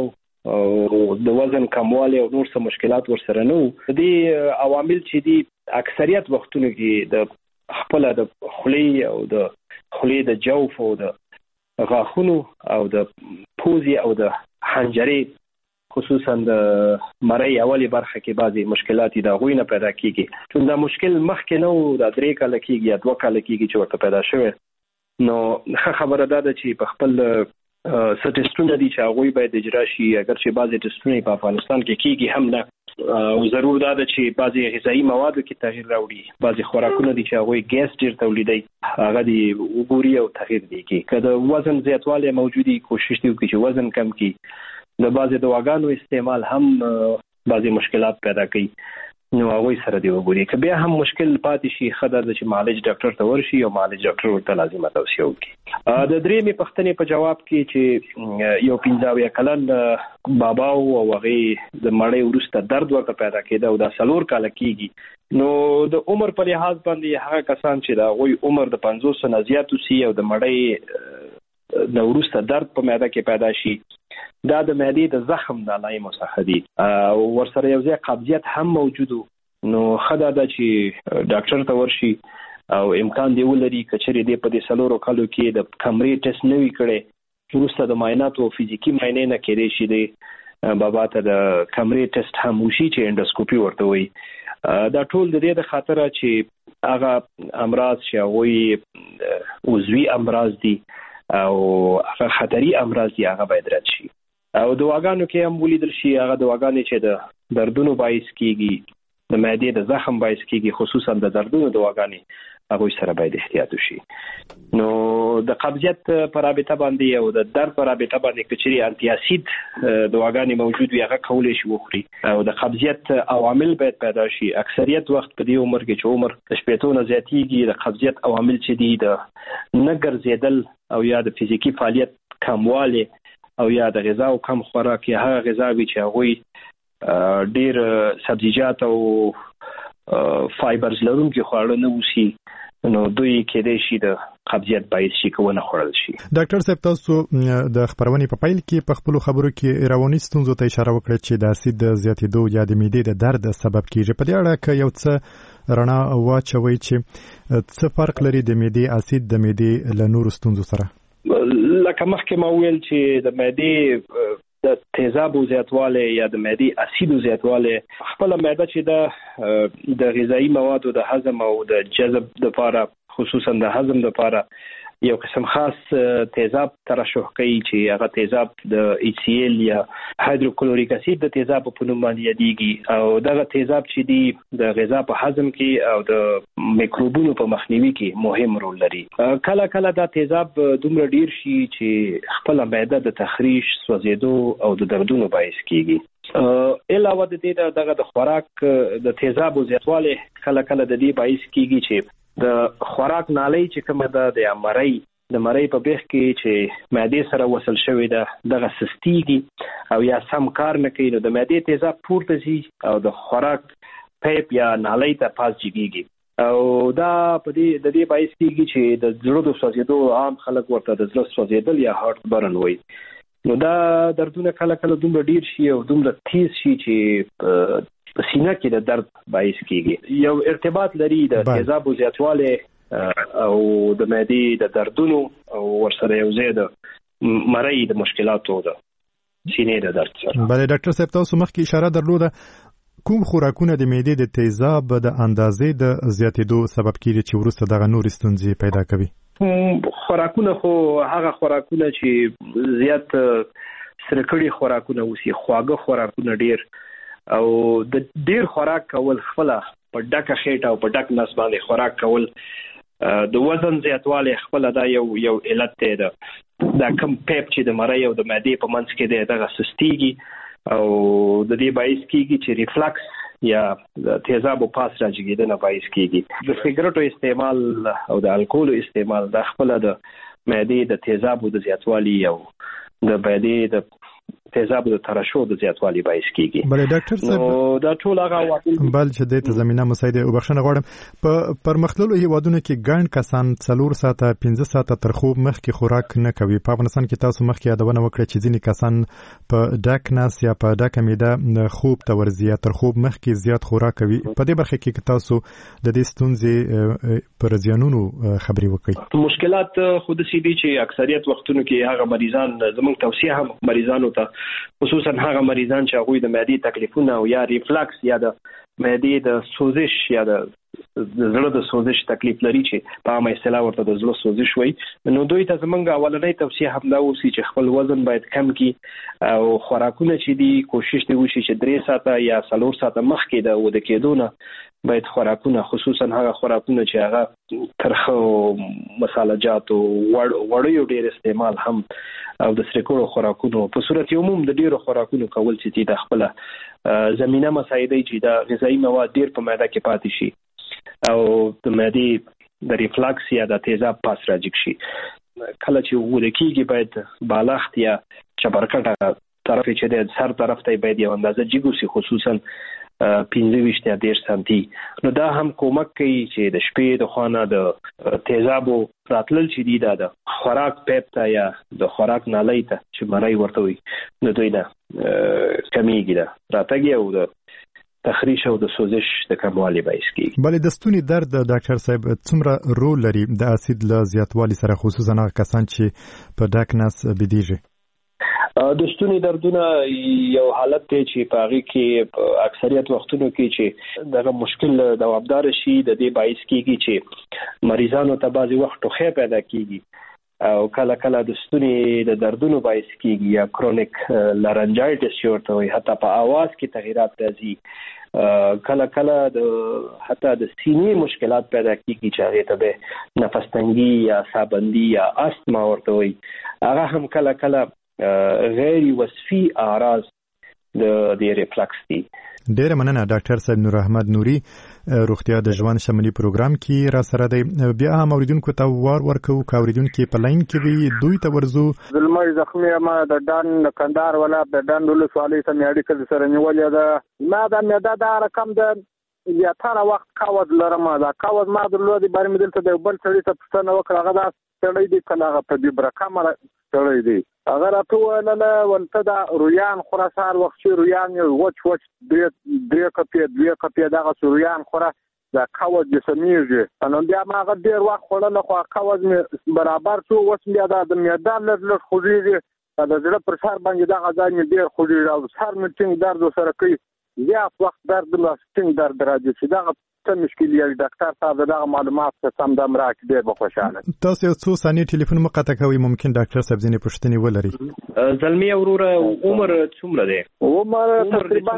او د وزن کموالی او نور څه مشکلات ورسره نه وو د عوامل چې دي اکثریت وختونو کې د خپل د خلی او د خلی د جوف او د غاښونو او د پوزي او د حنجرې خصوصا د مړی اولی برخه کې بعضی مشکلات دا غوینه پیدا کیږي چې دا مشکل مخکې نو د 3 کال کېږي یا 2 کال کېږي چې ورته پیدا شوه نو خبره ده چې په خپل سټیسټونه دي چې هغه باید اجرا شي اگر چې بعضی ټیسټونه په افغانستان کې کیږي هم نه او ضرور ده چې بعضی غذایی موادو کې تغییر راوړي بعضی خوراکونه دي چې هغه ګیس ډیر تولیدي هغه دی وګوري او تغییر دي کې کله وزن زیاتوالی موجودي کوشش دی چې وزن کم کړي د بعضی دواګانو استعمال هم بعضی مشکلات پیدا کوي نو هغه سره دی وګوري که بیا هم مشکل پاتې شي خدای د معالج ډاکټر ته ورشي او معالج ډاکټر ورته لازمه توصیه وکړي د درېمې پښتنې په جواب کې چې یو 15 کلن بابا او هغه د مړی ورسته درد ورته پیدا کېده او دا 4 کال کېږي نو د عمر په لحاظ باندې هغه کسان چې دا غوي عمر د 50 نه زیات وسی او د مړی د ورسته درد په معده کې پیدا شي دا د معدې د زخم د علایمو څخه دي او ورسره یو ځای قبضیت هم موجود نو خدای دا چې ډاکټر ته ورشي او امکان دی ولري کچري دی په دې 4 کالو کې د کمرې ټیسټ نوي کړي ورسته د معاینات او فزیکی معاینې نه کېدې شي دی بابا ته د کمرې ټیسټ هم وشي چې انډوسکوپي ورته وي دا ټول د دې د خاطر چې هغه امراض چې هغه عضوي امراض دي او هغه خطري امراض دي هغه باید رد شي او دواګانو کې هم ولیدل شي هغه دواګانې چې د دردونو باعث کیږي د معدې د زخم باعث کیږي خصوصا د دردونو دواګانې هغه سره باید احتیاط وشي. نو د قبضیت پر رابطه باندې او د درد پر رابطه باندې کچري انټي اسید دواګانې موجود وي هغه کولای شي وخوري او د قبضیت عوامل باید پیدا شي. اکثریت وخت په دې عمر کې چې عمر د شپېتو نه زیاتیږي د قبضیت عوامل چې دي د نه ګرځېدل او یا د فزیکی فعالیت کموالی او یا د غذا او کم خوراک یا هغه غذاوي چې هغه ډیر سبزیجات او فایبرز لرونکي خواړه نه وسی نو دوی کېدای شي د قبضیت باعث شي کوونه خوړل شي. ډاکټر صاحب تاسو د خبرونې په پیل کې په خپل خبرو کې رواني ستونزو ته اشاره وکړه چې د اسید د زیاتېدو یا د معدې د درد سبب کیږي. په دې اړه کې یو څه رڼا واچوي چې څه فرق لري د معدې اسید د معدې له نورو ستونزو سره؟ لکه مخکې ما ویل چې د معدې د تیزابو زیاتواله یا د معدې اسیدو زیاتواله خپل معده چې د غذایی موادو د هضم او د جذب لپاره خصوصا د هضم لپاره یو قسم خاص تیزاب ترشح کوي چې هغه تیزاب د HCl یا هایدروکلوریک اسید د تیزاب په نوم باندې یادېږي او دغه تیزاب چې دی د غذا په هضم کې او د میکروبونو په مخنیوي کې مهم رول لري. کله کله دا تیزاب دومره ډیر شي چې خپل معده د تخریش، سوځېدو او د دردونو باعث کیږي. علاوه د دې دغه د خوراک د تیزابو زیاتواله کله کله د دې باعث کیږي چې د خوراک نالۍ چې کومه ده د مړۍ په بیخ کې چې معدې سره وصل شوی ده دغه سستیږي او یا سم کار نه کوي نو د معدې تیزاب پورته ځي او د خوراک پیپ یا نالۍ ته پاس جګیږي او دا په دې د دې باعث کیږي چې د زړه د سوځېدو عام خلک ورته د زړه سوځېدل یا هارت برن وایي. نو دا دردونه کله کله دومره ډیر شي او دومره تیز شي چې په سینه کې د درد باعث کیږي. یو ارتباط لري د تیزابو زیاتواله او د معدې د دردونو او ورسره یو ځای د مړۍ د مشکلاتو د سینې د درد سره. بله ډاکټر صاحب تاسو مخکې اشاره درلوده کوم خوراکونه د معدې د تیزاب د اندازې د زیاتېدو سبب کیږي چې وروسته دغه نور ستونزې پیدا کوي؟ خوراکونه خو هغه خوراکونه چې زیات سره کړي خوراکونه وسی خواږه خوراکونه ډیر او د ډیر خوراک کول خپل په ډکه خېټه او په ډک نس باندې خوراک کول د وزن زیاتواله خپل دا یو علت ده. دا کم پیپ چې د مړۍ او د معدې په منځ کې ده دغه سستیږي او د دې باعث کیږي چې ریفلکس یا د تیزابو پاس راځي باعث کیږي. د سیګریټو استعمال او د الکول استعمال د خپل د معدې د تیزابو د زیاتوالي او د معدې د تیزابو د ترشح د زیاتوالي باعث کیږي. بله ډاکټر صاحب دا ټول هغه عوامل بل چې د زمينه مساعده او بخښنه غواړم په پرمختللو هیوادونو کې ګڼ کسان 4 ساعته 15 ساعته تر خوب مخکې خوراک نه کوي. په افغانستان کې تاسو مخکې یادونه وکړه چې ځینې کسان په ډک ناس یا په ډک معده خوب ته ورځي تر خوب مخکې زیات خوراک کوي. په دې برخه کې تاسو د دې ستونزې پر زیانونو خبري وکړئ. مشکلات خود سي دي چې اکثریت وختونو کې هغه مریضان زموږ توصیه هم مریضانو ته خصوصا هغه مریضان چې هغه د معدې تکلیفونه او یا ریفلکس یا د معدې د سوزش یا د زړه د سوزش تکلیف لري چې په عامه اصطلاح ورته د زړه سوزش وایي نو دوی ته زمونږ اولنۍ توصیه هم دا اوسي چې خپل وزن باید کم کړي او خوراکونه چې دي کوشش دی وشي چې 3 ساعته یا 4 ساعته مخکې د وده کېدو باید خوراکونه خصوصا هغه خوراکونه چې هغه ترخه مسالجات او وړیو ډیر استعمال هم او د سرکوړو خوراکونو په صورت عموم د ډیرو خوراکونو کول چې د خپل زمينه مساعده چې د غذایی مواد ډیر په معده کې پاتې شي او د معدې د ریفلکس یا د تیزاب پاس راځي شي. کله چې وده کېږي باید بالښت یا چبرکټه طرف چې د سر طرف ته باید یو اندازه جګو سي خصوصا 15 یا 10 سانتي. نو دا هم کومک کوي چې د شپې د خوانه د تیزابو راتلل چې دی د خوراک پیپ ته یا د خوراک نالۍ ته چې مړۍ ورته وي نو دوی نه کمیږي دا راتګي او د تخریش او د سوزش د کموالي باعث کیږي. بلې د ستوني درد ډاکټر صاحب څومره رول لري د اسید له زیاتوالي سره خصوصا هغه کسان چې په ډاک ناس بيدیږي؟ د ستوني دردونه یو حالت دی چې په هغه کې اکثریت وختونو کې چې دغه مشکل دوامدار شي د دې باعث کیږي چې مریضانو ته بعضي وخت ټوخی پیدا کیږي او کله کله د ستوني د دردونو باعث کیږي یا کرونیک لارنجایټس ورته وي، حتی په आवाज کې تغیرات راځي، کله کله حتی د سینې مشکلات پیدا کیږي چې هغه ته به نفس تنګي یا سابندي یا استما ورته وي. هغه هم کله کله غیر وصفي اعراض د ریفلکس دي. ډیره مننه ډاکټر صاحب نور احمد نوري، روغتیا د ژوند شمولي پروګرام کې را سره دی. بیا هم اوریدونکو ته وار ورکو که اوریدونکو په لاین کې وي دوی ته ورزو. زلمي زخمي ما د ډان کندهار ولا د ډان ولسوالۍ سم اړیکه سره نیولې ده. ما د مېدا د رقم د یا تر وخت کاوز لرم، دا کاوز ما د لودي بار مې دلته د بل سړي ته پښتنه وکړه، هغه دا سړی دی کله په دې برکه مله سړی دی. هغه راته ویل ولته دا رویان خراسار وخت چې رویان یو وچ درې کپې دغه رویان خوره دا کاوز د سمیږي. نو بیا ما هغه ډېر وخت خوړل، خو کاوز مې برابر شو. اوس بیا د میدان لږ خوږېږي، د زړه پر سر باندې دغه ځای مې ډېر خوږېږي او سر مې ټینګ درد سره کوي، زیات وخت درد له ټینګ درد راځي. چې دغه څه مشکل یې ډاکټر صاحب دغه معلومات سم دم راکړي، ډېر به خوشاله. تاسو یو څو ثانیې ټلیفون مقاطع کوي، ممکن ډاکټر صاحب ځینې پوښتنې ولري. زلمی وروره عمر څومره دی؟ عمر تقریبا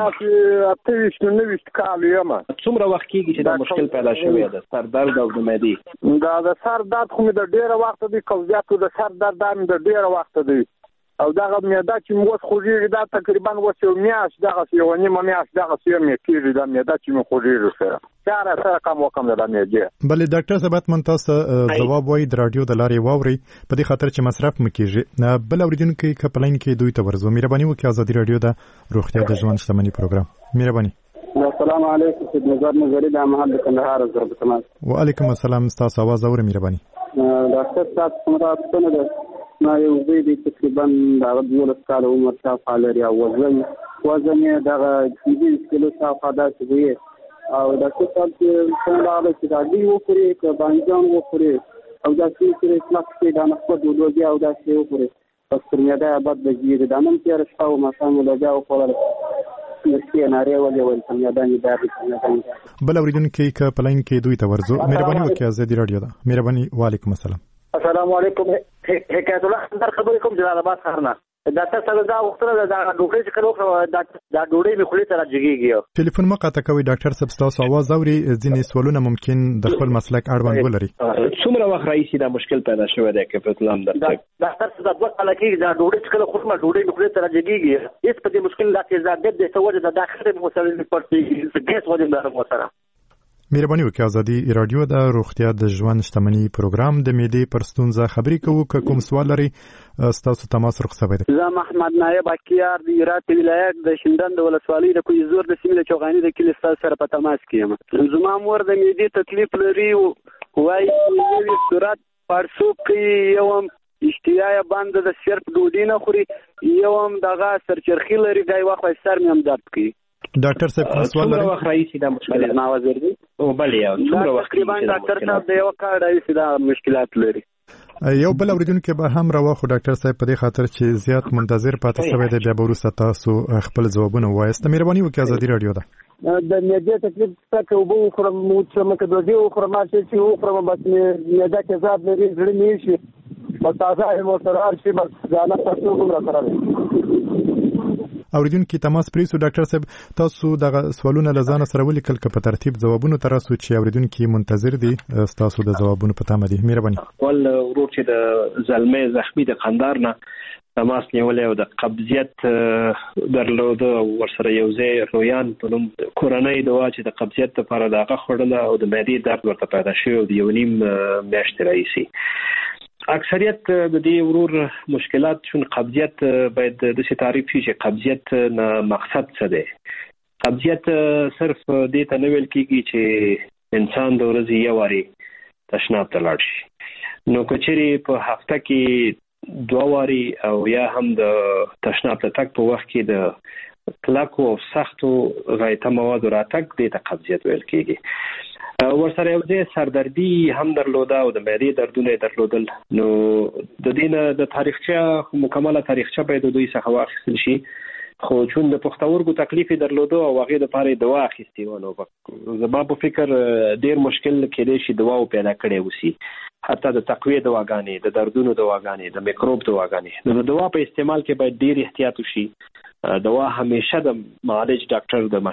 28-29 کال یم. څومره وخت کېږي چې دا مشکل پیدا شوی دی، سر درد او د معدې؟ دا د سر درد خو مې د ډېره وخت دی، قوزیاتو د سر درد مې د ډېره وخت دی، او دغه معده چې موږ خوږیږي دا تقریبا یو میاشت دغه یو نیمه میاشت دغه مې کېږي، دا معده چې موږ خوږیږي سره چاره سره کم وکم د معده. بلې ډاکټر صاحب من تاسو ځواب وایي د رادیو د لارې واوري په دې خاطر چې مصرف مکیږي. بل اوریدونکو کې کپلین کې دوی ته ورزو. مهرباني وکړئ ازادي رادیو د روغتیا د ژوند شتمنۍ پروګرام. مهرباني. السلام علیکم، خدمت نظر نظری د محل کندهار ضرب تماس. وعلیکم السلام، تاسو आवाज اورئ. مهرباني. ډاکټر صاحب څنګه تاسو نه ما یو زوی دی تقریبا د 12 کال عمر شاوخوا لري او وزن یې دغه 20 کیلو شاوخوا داسې وي، او ډاکټر صاحب څنګه راغلی چې دا ډي وخوري که بانجان وخوري او داسې چې اطلاق کې دا نخبه ډوډۍ او داسې وخوري پس تر معده یې بد لګېږي. دا نن تېره شپه و ماښام یې لوبیا وخوړل، نرسې نارې ولېول چې معده مې درد. بل اورېدونکی که په لاین کې دوی ته ورځو. مهرباني وکړئ ازادي راډیو ده. مهرباني. وعلیکم السلام. السلام علیکم. حکایت الله در خبرې کوم جلال آباد ښار نه. ډاکټر صاحب دا وختونه دا ډوډۍ چې کله وخوره دا ډوډۍ مې خولې ته راجګېږي. ټلیفون مه قطع کوئ ډاکټر صاحب، ستاسو اواز اوري. ځینې سوالونه ممکن د خپل مسلک اړوند ولري. څومره وخت راهیسې دا مشکل پیدا شوی دی کفایت الله همدرد؟ ډاکټر صاحب 2 کاله کېږي دا ډوډۍ چې کله خورم ډوډۍ مې خولې ته راجګېږي. هېڅ په دې مشکل دا تیزابیت دی څه وجه ده، دا خرې مې ورسره پړسېږي، ګیس وجه لرم ورسره. مهرباني وکړئ ازادي رادیو د روغتیا د ژوند شتمنۍ پروګرام د معدې پر ستونزه خبرې کوو. که کوم سوال لري ستاسو تماس رخصوي. زه محمد نایب اکیار د هرات ولایت د شندن د ولسوالۍ د کوی زور د سیمې د چوغانی د کلی سره په تماس کې یم. زما مور د معدې تکلیف لري، وایي یوې صورت پړسوب کوي، یوم اشتیا باندې د صرف ډوډۍ نه خوري، یوم دغه سرچرخي لري، ګای وخت سر مې هم درد کوي. ډاکټر صاحب کوم سوال لري؟ څومره وخت راهیسې دا مشکل ما وزیر دی او بلې یو څومره وخت تقریبا ډاکټر صاحب د یو کال راهیسې دا مشکلات لري. یو بل اوریدونکو به هم راوخو ډاکټر صاحب په دې خاطر چې زیات منتظر پاتې شوی دی، بیا وروسته تاسو خپل ځوابونه وایست. مهرباني وکړئ ازادي رادیو ده. د معدې تکلیف څه که اوبه وخورم چې مکه دوزي وخورم چې وخورم بس معده تیزاب لري، زړه مې شي بس تازه یې مقرر شي، بس ځاله تاسو کوم را سره اوریدونکو تماس پریسو. ډاکټر صاحب تاسو دغه سوالونه لزان سره ولیکل که په ترتیب ځوابونه تراسو چې اوریدونکو منتظر دي تاسو د ځوابونو په تمه دي. مهرباني. ول ورور چې د زلمه زخمی د قندار نه تماس نیولې او د قبضیت درلوده ورسره یو ځای رویان په نوم کورنۍ دوا چې د قبضیت لپاره دغه خوړله او د معدې درد ورته پیدا شوی او د یو نیم میاشتې راهیسې. اکثریت د دې ورور مشکلات چون قبضیت باید د څه تعریف شي چې قبضیت نه مقصد څه دی. قبضیت صرف دې ته نه ویل کېږي چې انسان د ورځې یو واري تشناب ته لاړ شي، نو کچېري په هفته کې 2 واري او یا هم د تشناب ته تک په وخت کې د کلکو او سختو غایطه موادو راتګ دې ته قبضیت ویل کېږي. ورسره یو ځای سردردي هم درلوده او د معدې دردونه درلودل. نو د دې نه د تاریخچه مکمله تاریخچه باید دوی څخه واخیستل شي خو چون د پښتورګو تکلیف درلوده او هغه د پاره دوا اخیستي و. نو زما په فکر ډیر مشکل کېدې شي دوا پیدا کړي وسی، حتی د تقویه دواګانې، د دردونو دواګانې، د میکروب دواګانې. نو د دوا په استعمال کې باید ډیر احتیاط وشي. دوا همیشه د معالج ډاکټر د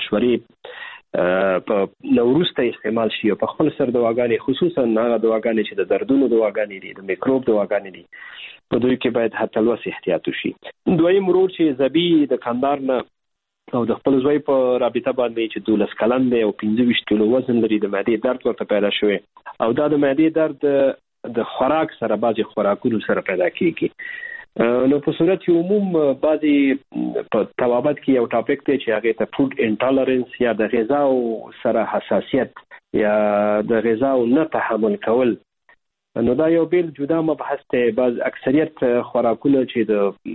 مشورې په نورسته استعمال شي او په خپل سر دواګانې، خصوصا هغه دواګانې چې د دردونو دواګانې دي، د میکروب دواګانې دي، په دوی کې باید حتی لوس احتیاط وشي. دویم ورور چې زبی د کندهار نه او د خپل زوی په رابطه باندې چې 12 کلن دی او 25 کیلو وزن لري، د معدې درد ورته پیدا شوی او دا د معدې درد د خوراک سره، بعضي خوراکونو سره پیدا کیږي. نو په صورت عموم بعضي په توابت کې یو ټاپک دی چې هغه ته فود انټالرنس یا د غذا سره حساسیت یا د غذا نه تحمل کول. نو دا یو بیل جدا مبحث دی. بعض اکثریت خوراکونه چې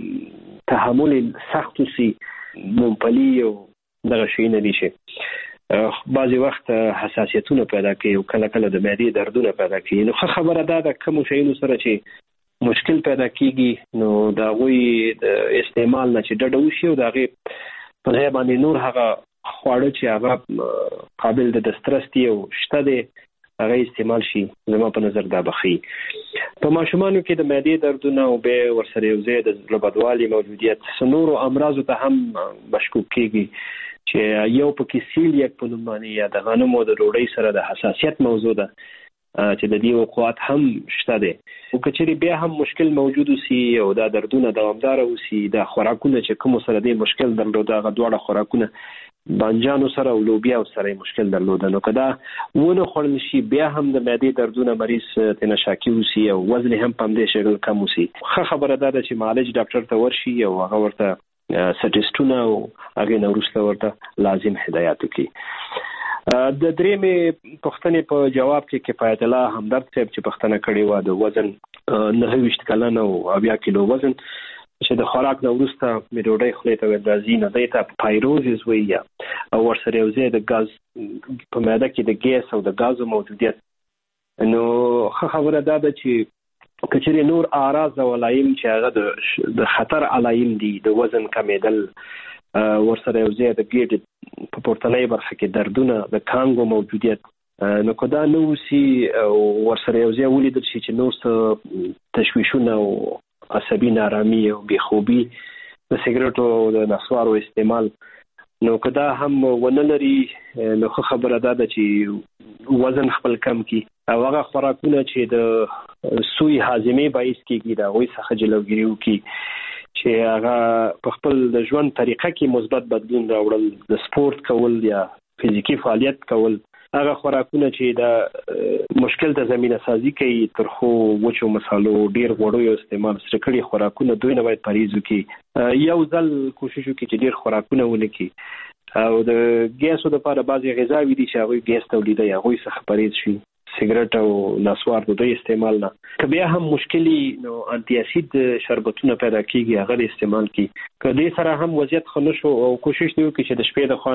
د تحمل سخت وسی، ممپلی او دغه شی نه دي شي، بعضی وخت حساسیتونه پیدا کوي او کله کله د معدې دردونه پیدا کوي. نو خبره دا ده کوم شیونو سره چې مشکل پیدا کیږي نو دا غوي د استعمال نه چې ډډه وشي او دا غي په ځای باندې نور هغه خواړه چې هغه قابل د دسترس دي او شته دي هغه استعمال شي. زما په نظر دا بخي. په ماشومانو کې د معدې دردونه او به ورسره یو ځای د لبدوالي موجودیت سنورو امراض ته هم مشکوک کیږي چې یو پکې سیلیک په نوم باندې یا د غنمو د ډوډۍ سره د حساسیت موضوع ده چې د دې وقوعات هم شته دي. او کچري بیا هم مشکل موجود وسی او دا دردونه دوامدار وسی، دا خوراکونه چې کوم سره د مشکل درلوده هغه دواړه خوراکونه بانجانو سره او لوبیا سره مشکل درلوده، نو کدا ونه خورل شي بیا هم د معدې دردونه مریض ته نشاکی وسی او وزن هم پم دې شګل کم وسی. خبره ده چې معالج ډاکټر ته ورشي او هغه ورته سټیسټونه او هغه نورسته ورته لازم هدایت کوي. د درېمې پښتنې په جواب کې کفایت الله همدرد صاحب چې پښتنه کړې و د وزن 29 کلن او 20 کیلو وزن چې د خوراک نه وروسته مې ډوډۍ خولې ته ورځي نه دی ته پایروزیس وایي او ورسره یو ځای د ګاز په معده کې د ګیس او د ګازو موجودیت. نو خبره دا ده چې کچري نور اعراض او علایم چې هغه د خطر علایم دي، د وزن کمیدل، ورسره یو ځای د ګیډ په پورتنۍ برخه کې دردونه، د کانګو موجودیت، نو کدا نو سی ورسره یو ځای ولیدل شي چې نور څه تشویشونه او عصبي نارامي او بېخوبي، د سیګریټو د نسوارو استعمال، نو کدا هم ونه لري نو خبره ده چې وزن خپل کم کی او هغه خوراکونه چې د سوی هاضمې باعث کیږي دا وایي څخه جلوګیری وکړي چې هغه په خپل د ژوند طریقه کې مثبت بدلون راوړل، د سپورت کول یا فزیکی فعالیت کول، هغه خوراکونه چې د مشکل ته زمينه سازي کوي، ترخو وچو مصالو ډیر غوړو استعمال سره کړي خوراکونه دوی نه باید پرهیز وکړي. یو ځل کوشش وکړي چې ډیر خوراکونه ونه کړي او د ګیسو لپاره بعضي غذاوي دي چې هغه ګیس تولیدوي هغه څخه پرهیز شي، سیګریټ او نسوار د دوی استعمال نه. کبیا هم مشکلی نو انټي اسید شربتونه پیدا کیږي هغه استعمال کی. کله سره هم وضعیت خنشو او کوشش دی وکړي چې د شپې د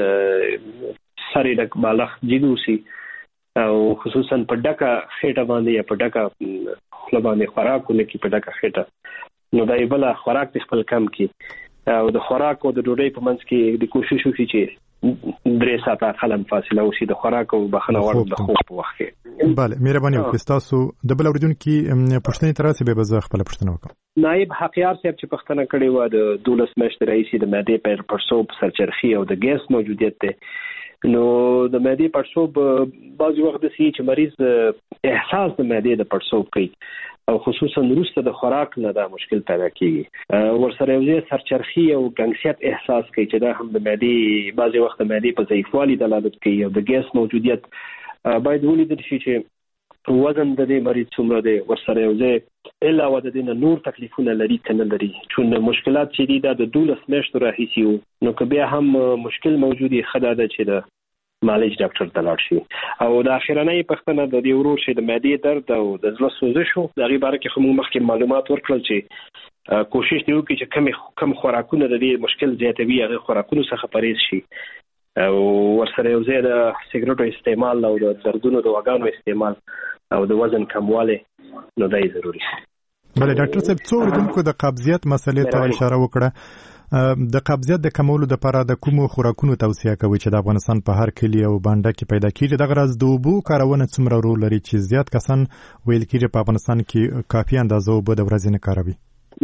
خانه سری د بالغ جدوسی او خصوصا په ډکه خېټه باندې یا په ډکه خپل باندې خوراکونه کې په ډکه خېټه نو دای بل خوراک خپل کم کی او د خوراک او د ډوډۍ په منځ کې د کوشش وکړي چې 3 ساعته خلم فاصله وشي د خوراک او بخنه ور د خوب په وخت کې. بله مهرباني وکړئ تاسو د بل اوریدونکو پښتنې تراسه به بز خپل پښتنه وکم. نائب حقیار صاحب چې پښتنه کړي و د 12 میاشتې رئیس د معدې پر پرسوب سرچرخي او د ګیس موجودیت ته، نو د معدې پرسوب بعض وخت د چې مریض احساس د معدې د پرسوب کوي او خصوصا وروسته د خوراک نه دا مشکل پیدا کیږي، ورسره یو ځای سرچرخي او ګنګسیت احساس کوي چې دا هم د معدې بعض وخت د معدې په ضعیفوالي دلالت کوي او د ګیس موجودیت باید ولیدل شي چې وزن د دې مریض څومره دی، ورسره یو ځای علاوه د دې نور تکلیفونه لري کنه لري، چون مشکلات چې دي د 12 میاشتو راهیسي نو که بیا هم مشکل موجودي خدای ده چې د معالج ډاکټر ته لاړ شي. او د اخیرنۍ پښتنه د دې ورور شي د معدې درد او د زړه سوزش د غي باره کې کوم مخکې معلومات ورکړل چې کوشش دی وکړي چې کم خوراکونه د دې مشکل زیاتوي هغه خوراکونو څخه پرهیز شي او ورسره یو ځای د سیګریټو استعمال او د دردونو د واګانو استعمال او د وزن کمواله نو دای ضروري. بله ډاکټر صاحب څو اوریدونکو د قبضیت مسلې ته اشاره وکړه د قبضیت د کمولو لپاره د کومو خوراکونو توصیه کوي چې د افغانستان په هر کلی او بانډه کې پیدا کیږي؟ دغه راز د اوبو کارونه څومره رول لري چې زیات کسان ویل کېږي په افغانستان کې کافي اندازه اوبه د ورځې نه کاروي؟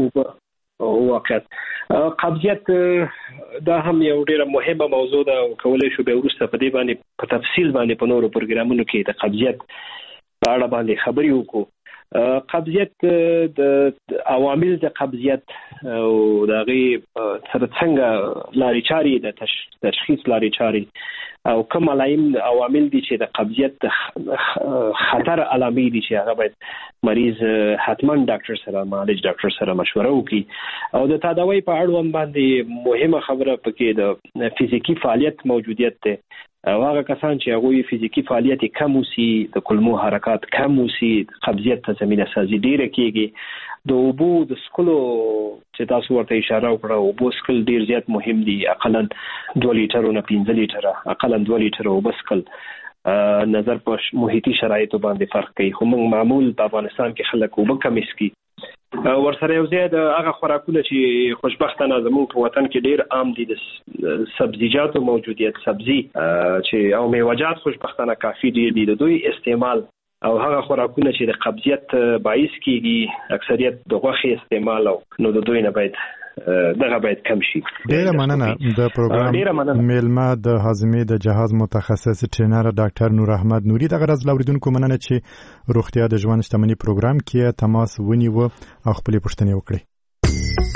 واقعیت قبضیت دا هم یو ډیره مهمه موضوع ده او کولای شو به وروسته په دې باندې په تفصیل باندې په نورو پروګرامونو کې د قبضیت په اړه باندې خبرې وکړو. قبضیت د عوامل د قبضیت او دغه سره څنګه لارې چارې د تشخیص لارې چارې او کوم علایم عوامل دي چې د قبضیت خطر علامې دي چې هغه باید مریض حتما ډاکټر سره معالج ډاکټر سره مشوره وکړي. او د تداوی په اړوند باندې مهمه خبره پکې د فزیکی فعالیت موجودیت ده. او هغه کسان چې هغه فزیکی فعالیت کم وسی، د کولمو حرکات کم وسی، قبضیت ته زمينه سازي ډیره کیږي. د اوبو د سکلو چې تاسو ورته اشاره وکړه، اوبو سکل ډیر زیات مهم دي. اقلا 2 لیټر نه 15 لیټر، اقلا 2 لیټر اوبو سکل نظر په محیطي شرایطو باندې فرق کوي. خو موږ معمول په افغانستان کې خلک اوبه کم اسکي. ورسره یو ځای د هغه خوراکونه چې خوشبختانه زموږ په وطن کې ډیر عام دي، د سبزیجاتو موجودیت، سبزی چې او میوه‌جات خوشبختانه کافي دي، د دوی استعمال او هغه خوراکونه چې د قبضیت باعث کیږي، اکثریت د غوښې استعمال او نو د دوی نه باید دغه باید کم شي. ډیره مننه. د پروګرام میلمه د هاضمې د جهاز متخصص ټرینر ډاکټر نور احمد نوري. دغه راز لاوریدونکو مننه چې روغتیا د ژوند شتمنۍ پروګرام کې تماس ونیو او خپل پوښتنې وکړي.